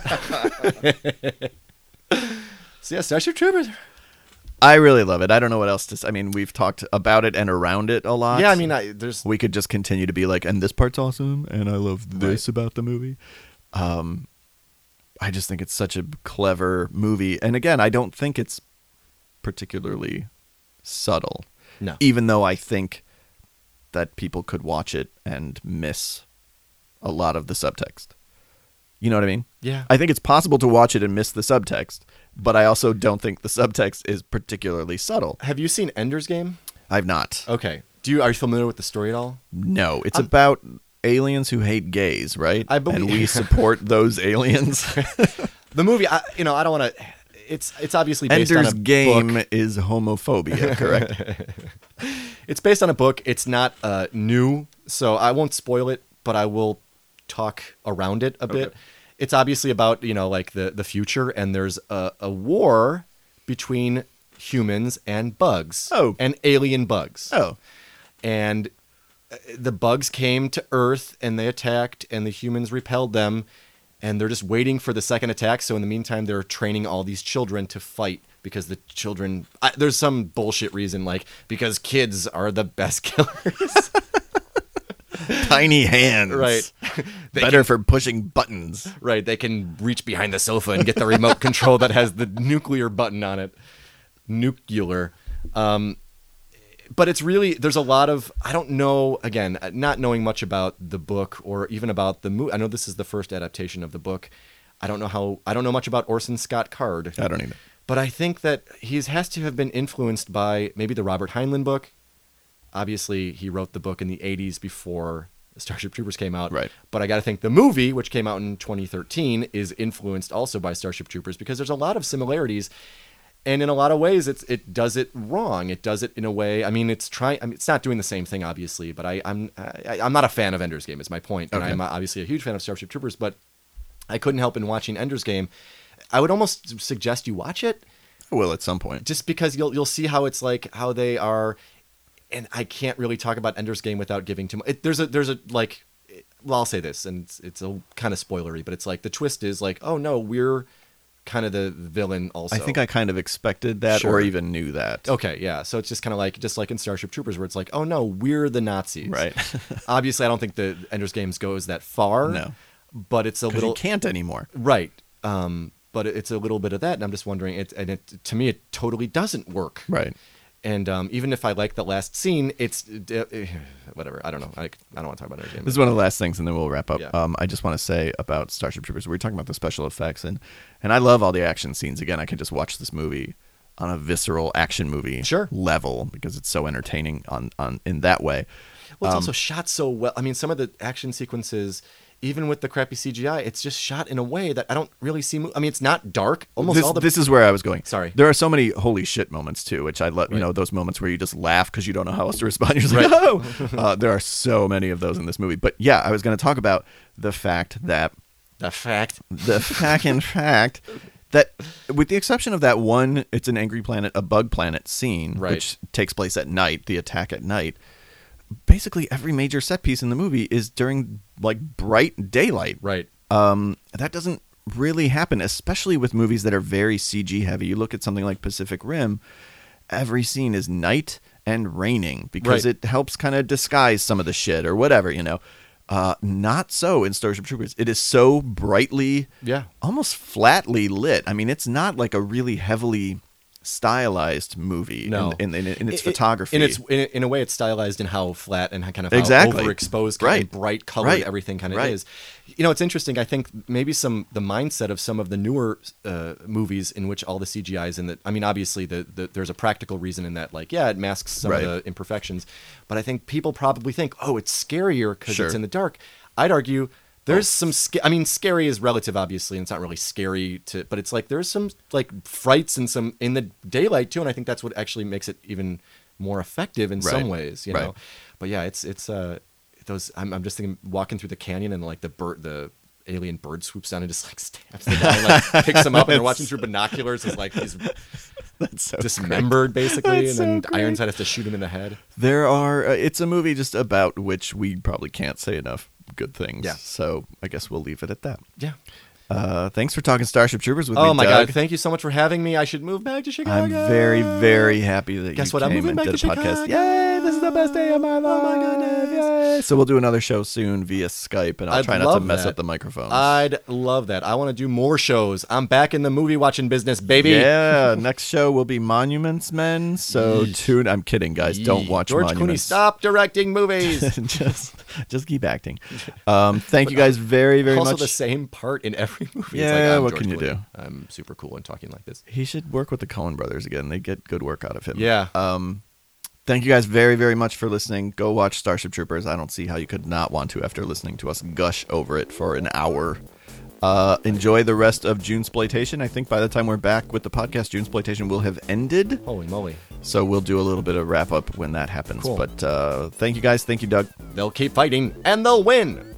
So yeah, Starship Troopers. I really love it. I don't know what else to say. I mean, we've talked about it and around it a lot. Yeah, I mean, we could just continue to be like, and this part's awesome, and I love this about the movie. I just think it's such a clever movie. And again, I don't think it's particularly subtle. No. Even though I think that people could watch it and miss a lot of the subtext. You know what I mean? Yeah. I think it's possible to watch it and miss the subtext, but I also don't think the subtext is particularly subtle. Have you seen Ender's Game? I've not. Okay. Are you familiar with the story at all? No. It's about aliens who hate gays, right? I believe, and we support those aliens. The movie, I don't want to. It's obviously based Ender's on a Game book. Is homophobia, correct? It's based on a book. It's not new, so I won't spoil it, but I will talk around it a bit. It's obviously about like the future, and there's a war between humans and bugs. And alien bugs. And the bugs came to Earth and they attacked and the humans repelled them and they're just waiting for the second attack. So in the meantime, they're training all these children to fight because the children, there's some bullshit reason, like because kids are the best killers. Tiny hands. Right. Better for pushing buttons. Right. They can reach behind the sofa and get the remote control that has the nuclear button on it. Nuclear. But it's really, there's a lot of, I don't know, again, not knowing much about the book or even about the movie. I know this is the first adaptation of the book. I don't know much about Orson Scott Card. I don't either. But I think that he has to have been influenced by maybe the Robert Heinlein book. Obviously, he wrote the book in the 80s before Starship Troopers came out. Right. But I got to think the movie, which came out in 2013, is influenced also by Starship Troopers because there's a lot of similarities. And in a lot of ways, it does it wrong. It does it in a way. I mean, it's not doing the same thing, obviously. But I'm not a fan of Ender's Game. Is my point. And I'm obviously a huge fan of Starship Troopers. But I couldn't help in watching Ender's Game. I would almost suggest you watch it. I will at some point. Just because you'll see how it's like how they are. And I can't really talk about Ender's Game without giving too much. There's a like. Well, I'll say this, and it's a kind of spoilery, but it's like the twist is like, oh no, we're kind of the villain also. I think I kind of expected that or even knew that. Okay, yeah. So it's just kind of like in Starship Troopers where it's like, oh no, we're the Nazis. Right. Obviously, I don't think the Ender's Games goes that far. No. But it's a little... you can't anymore. Right. But it's a little bit of that, and I'm just wondering, to me, it totally doesn't work. Right. And even if I like the last scene, it's whatever. I don't know. I don't want to talk about it. This is one of the last things, and then we'll wrap up. Yeah. I just want to say about Starship Troopers. We were talking about the special effects, and I love all the action scenes. Again, I can just watch this movie on a visceral action movie level because it's so entertaining on in that way. Well, it's also shot so well. I mean, some of the action sequences, even with the crappy CGI, it's just shot in a way that I don't really see. I mean, it's not dark. This is where I was going. Sorry. There are so many holy shit moments too, which I let you know, those moments where you just laugh because you don't know how else to respond. You're just like, oh. There are so many of those in this movie. But yeah, I was going to talk about the fact, that with the exception of that one, it's an angry planet, a bug planet scene, which takes place at night, the attack at night. Basically every major set piece in the movie is during like bright daylight. Right. That doesn't really happen, especially with movies that are very CG heavy. You look at something like Pacific Rim, every scene is night and raining because it helps kind of disguise some of the shit or whatever, you know. Not so in Starship Troopers. It is so brightly, almost flatly lit. I mean, it's not like a really heavily stylized movie No. in its photography. In a way, it's stylized in how flat and kind of how Exactly. overexposed Right. and bright colored Right. everything kind of Right. is. It's interesting. I think maybe the mindset of some of the newer movies in which all the CGI is in that. I mean, obviously, there's a practical reason in that. Like, yeah, it masks some Right. of the imperfections, but I think people probably think, oh, it's scarier because Sure. it's in the dark. I'd argue. There's some, scary is relative, obviously, and it's not really scary but it's like there's some like frights and some in the daylight too, and I think that's what actually makes it even more effective in some Right. ways, Right. know. But yeah, it's those. I'm just thinking walking through the canyon and like the alien bird swoops down and just like stabs the guy and like picks him up, and they're watching through binoculars as like he's That's so dismembered basically, That's and then so great. Ironside has to shoot him in the head. There are. It's a movie just about which we probably can't say enough good things. Yeah. So I guess we'll leave it at that. Yeah. Thanks for talking Starship Troopers with me, Oh my Doug. God! Thank you so much for having me. I should move back to Chicago. I'm very, very happy that Guess you what? I'm came moving and back did to a podcast. Chicago. Yay! This is the best day of my life. Oh my goodness. Yay! So we'll do another show soon via Skype, and I'll I'd try not to love mess that. up the microphones. I'd love that. I want to do more shows. I'm back in the movie watching business, baby. Yeah, next show will be Monuments Men. So Yeesh. tune. I'm kidding, guys. Don't watch George Clooney. Monuments. Stop directing movies. just keep acting. Thank you guys very, very Also much. the same part in every movie. Yeah, it's like, I'm what George can you Clooney. do? I'm super cool and talking like this. He should work with the Coen brothers again. They get good work out of him. Yeah. Thank you guys very, very much for listening. Go watch Starship Troopers. I don't see how you could not want to after listening to us gush over it for an hour. Enjoy the rest of Junesploitation. I think by the time we're back with the podcast, Junesploitation will have ended. Holy moly. So we'll do a little bit of wrap up when that happens. Cool. But thank you guys. Thank you, Doug. They'll keep fighting and they'll win.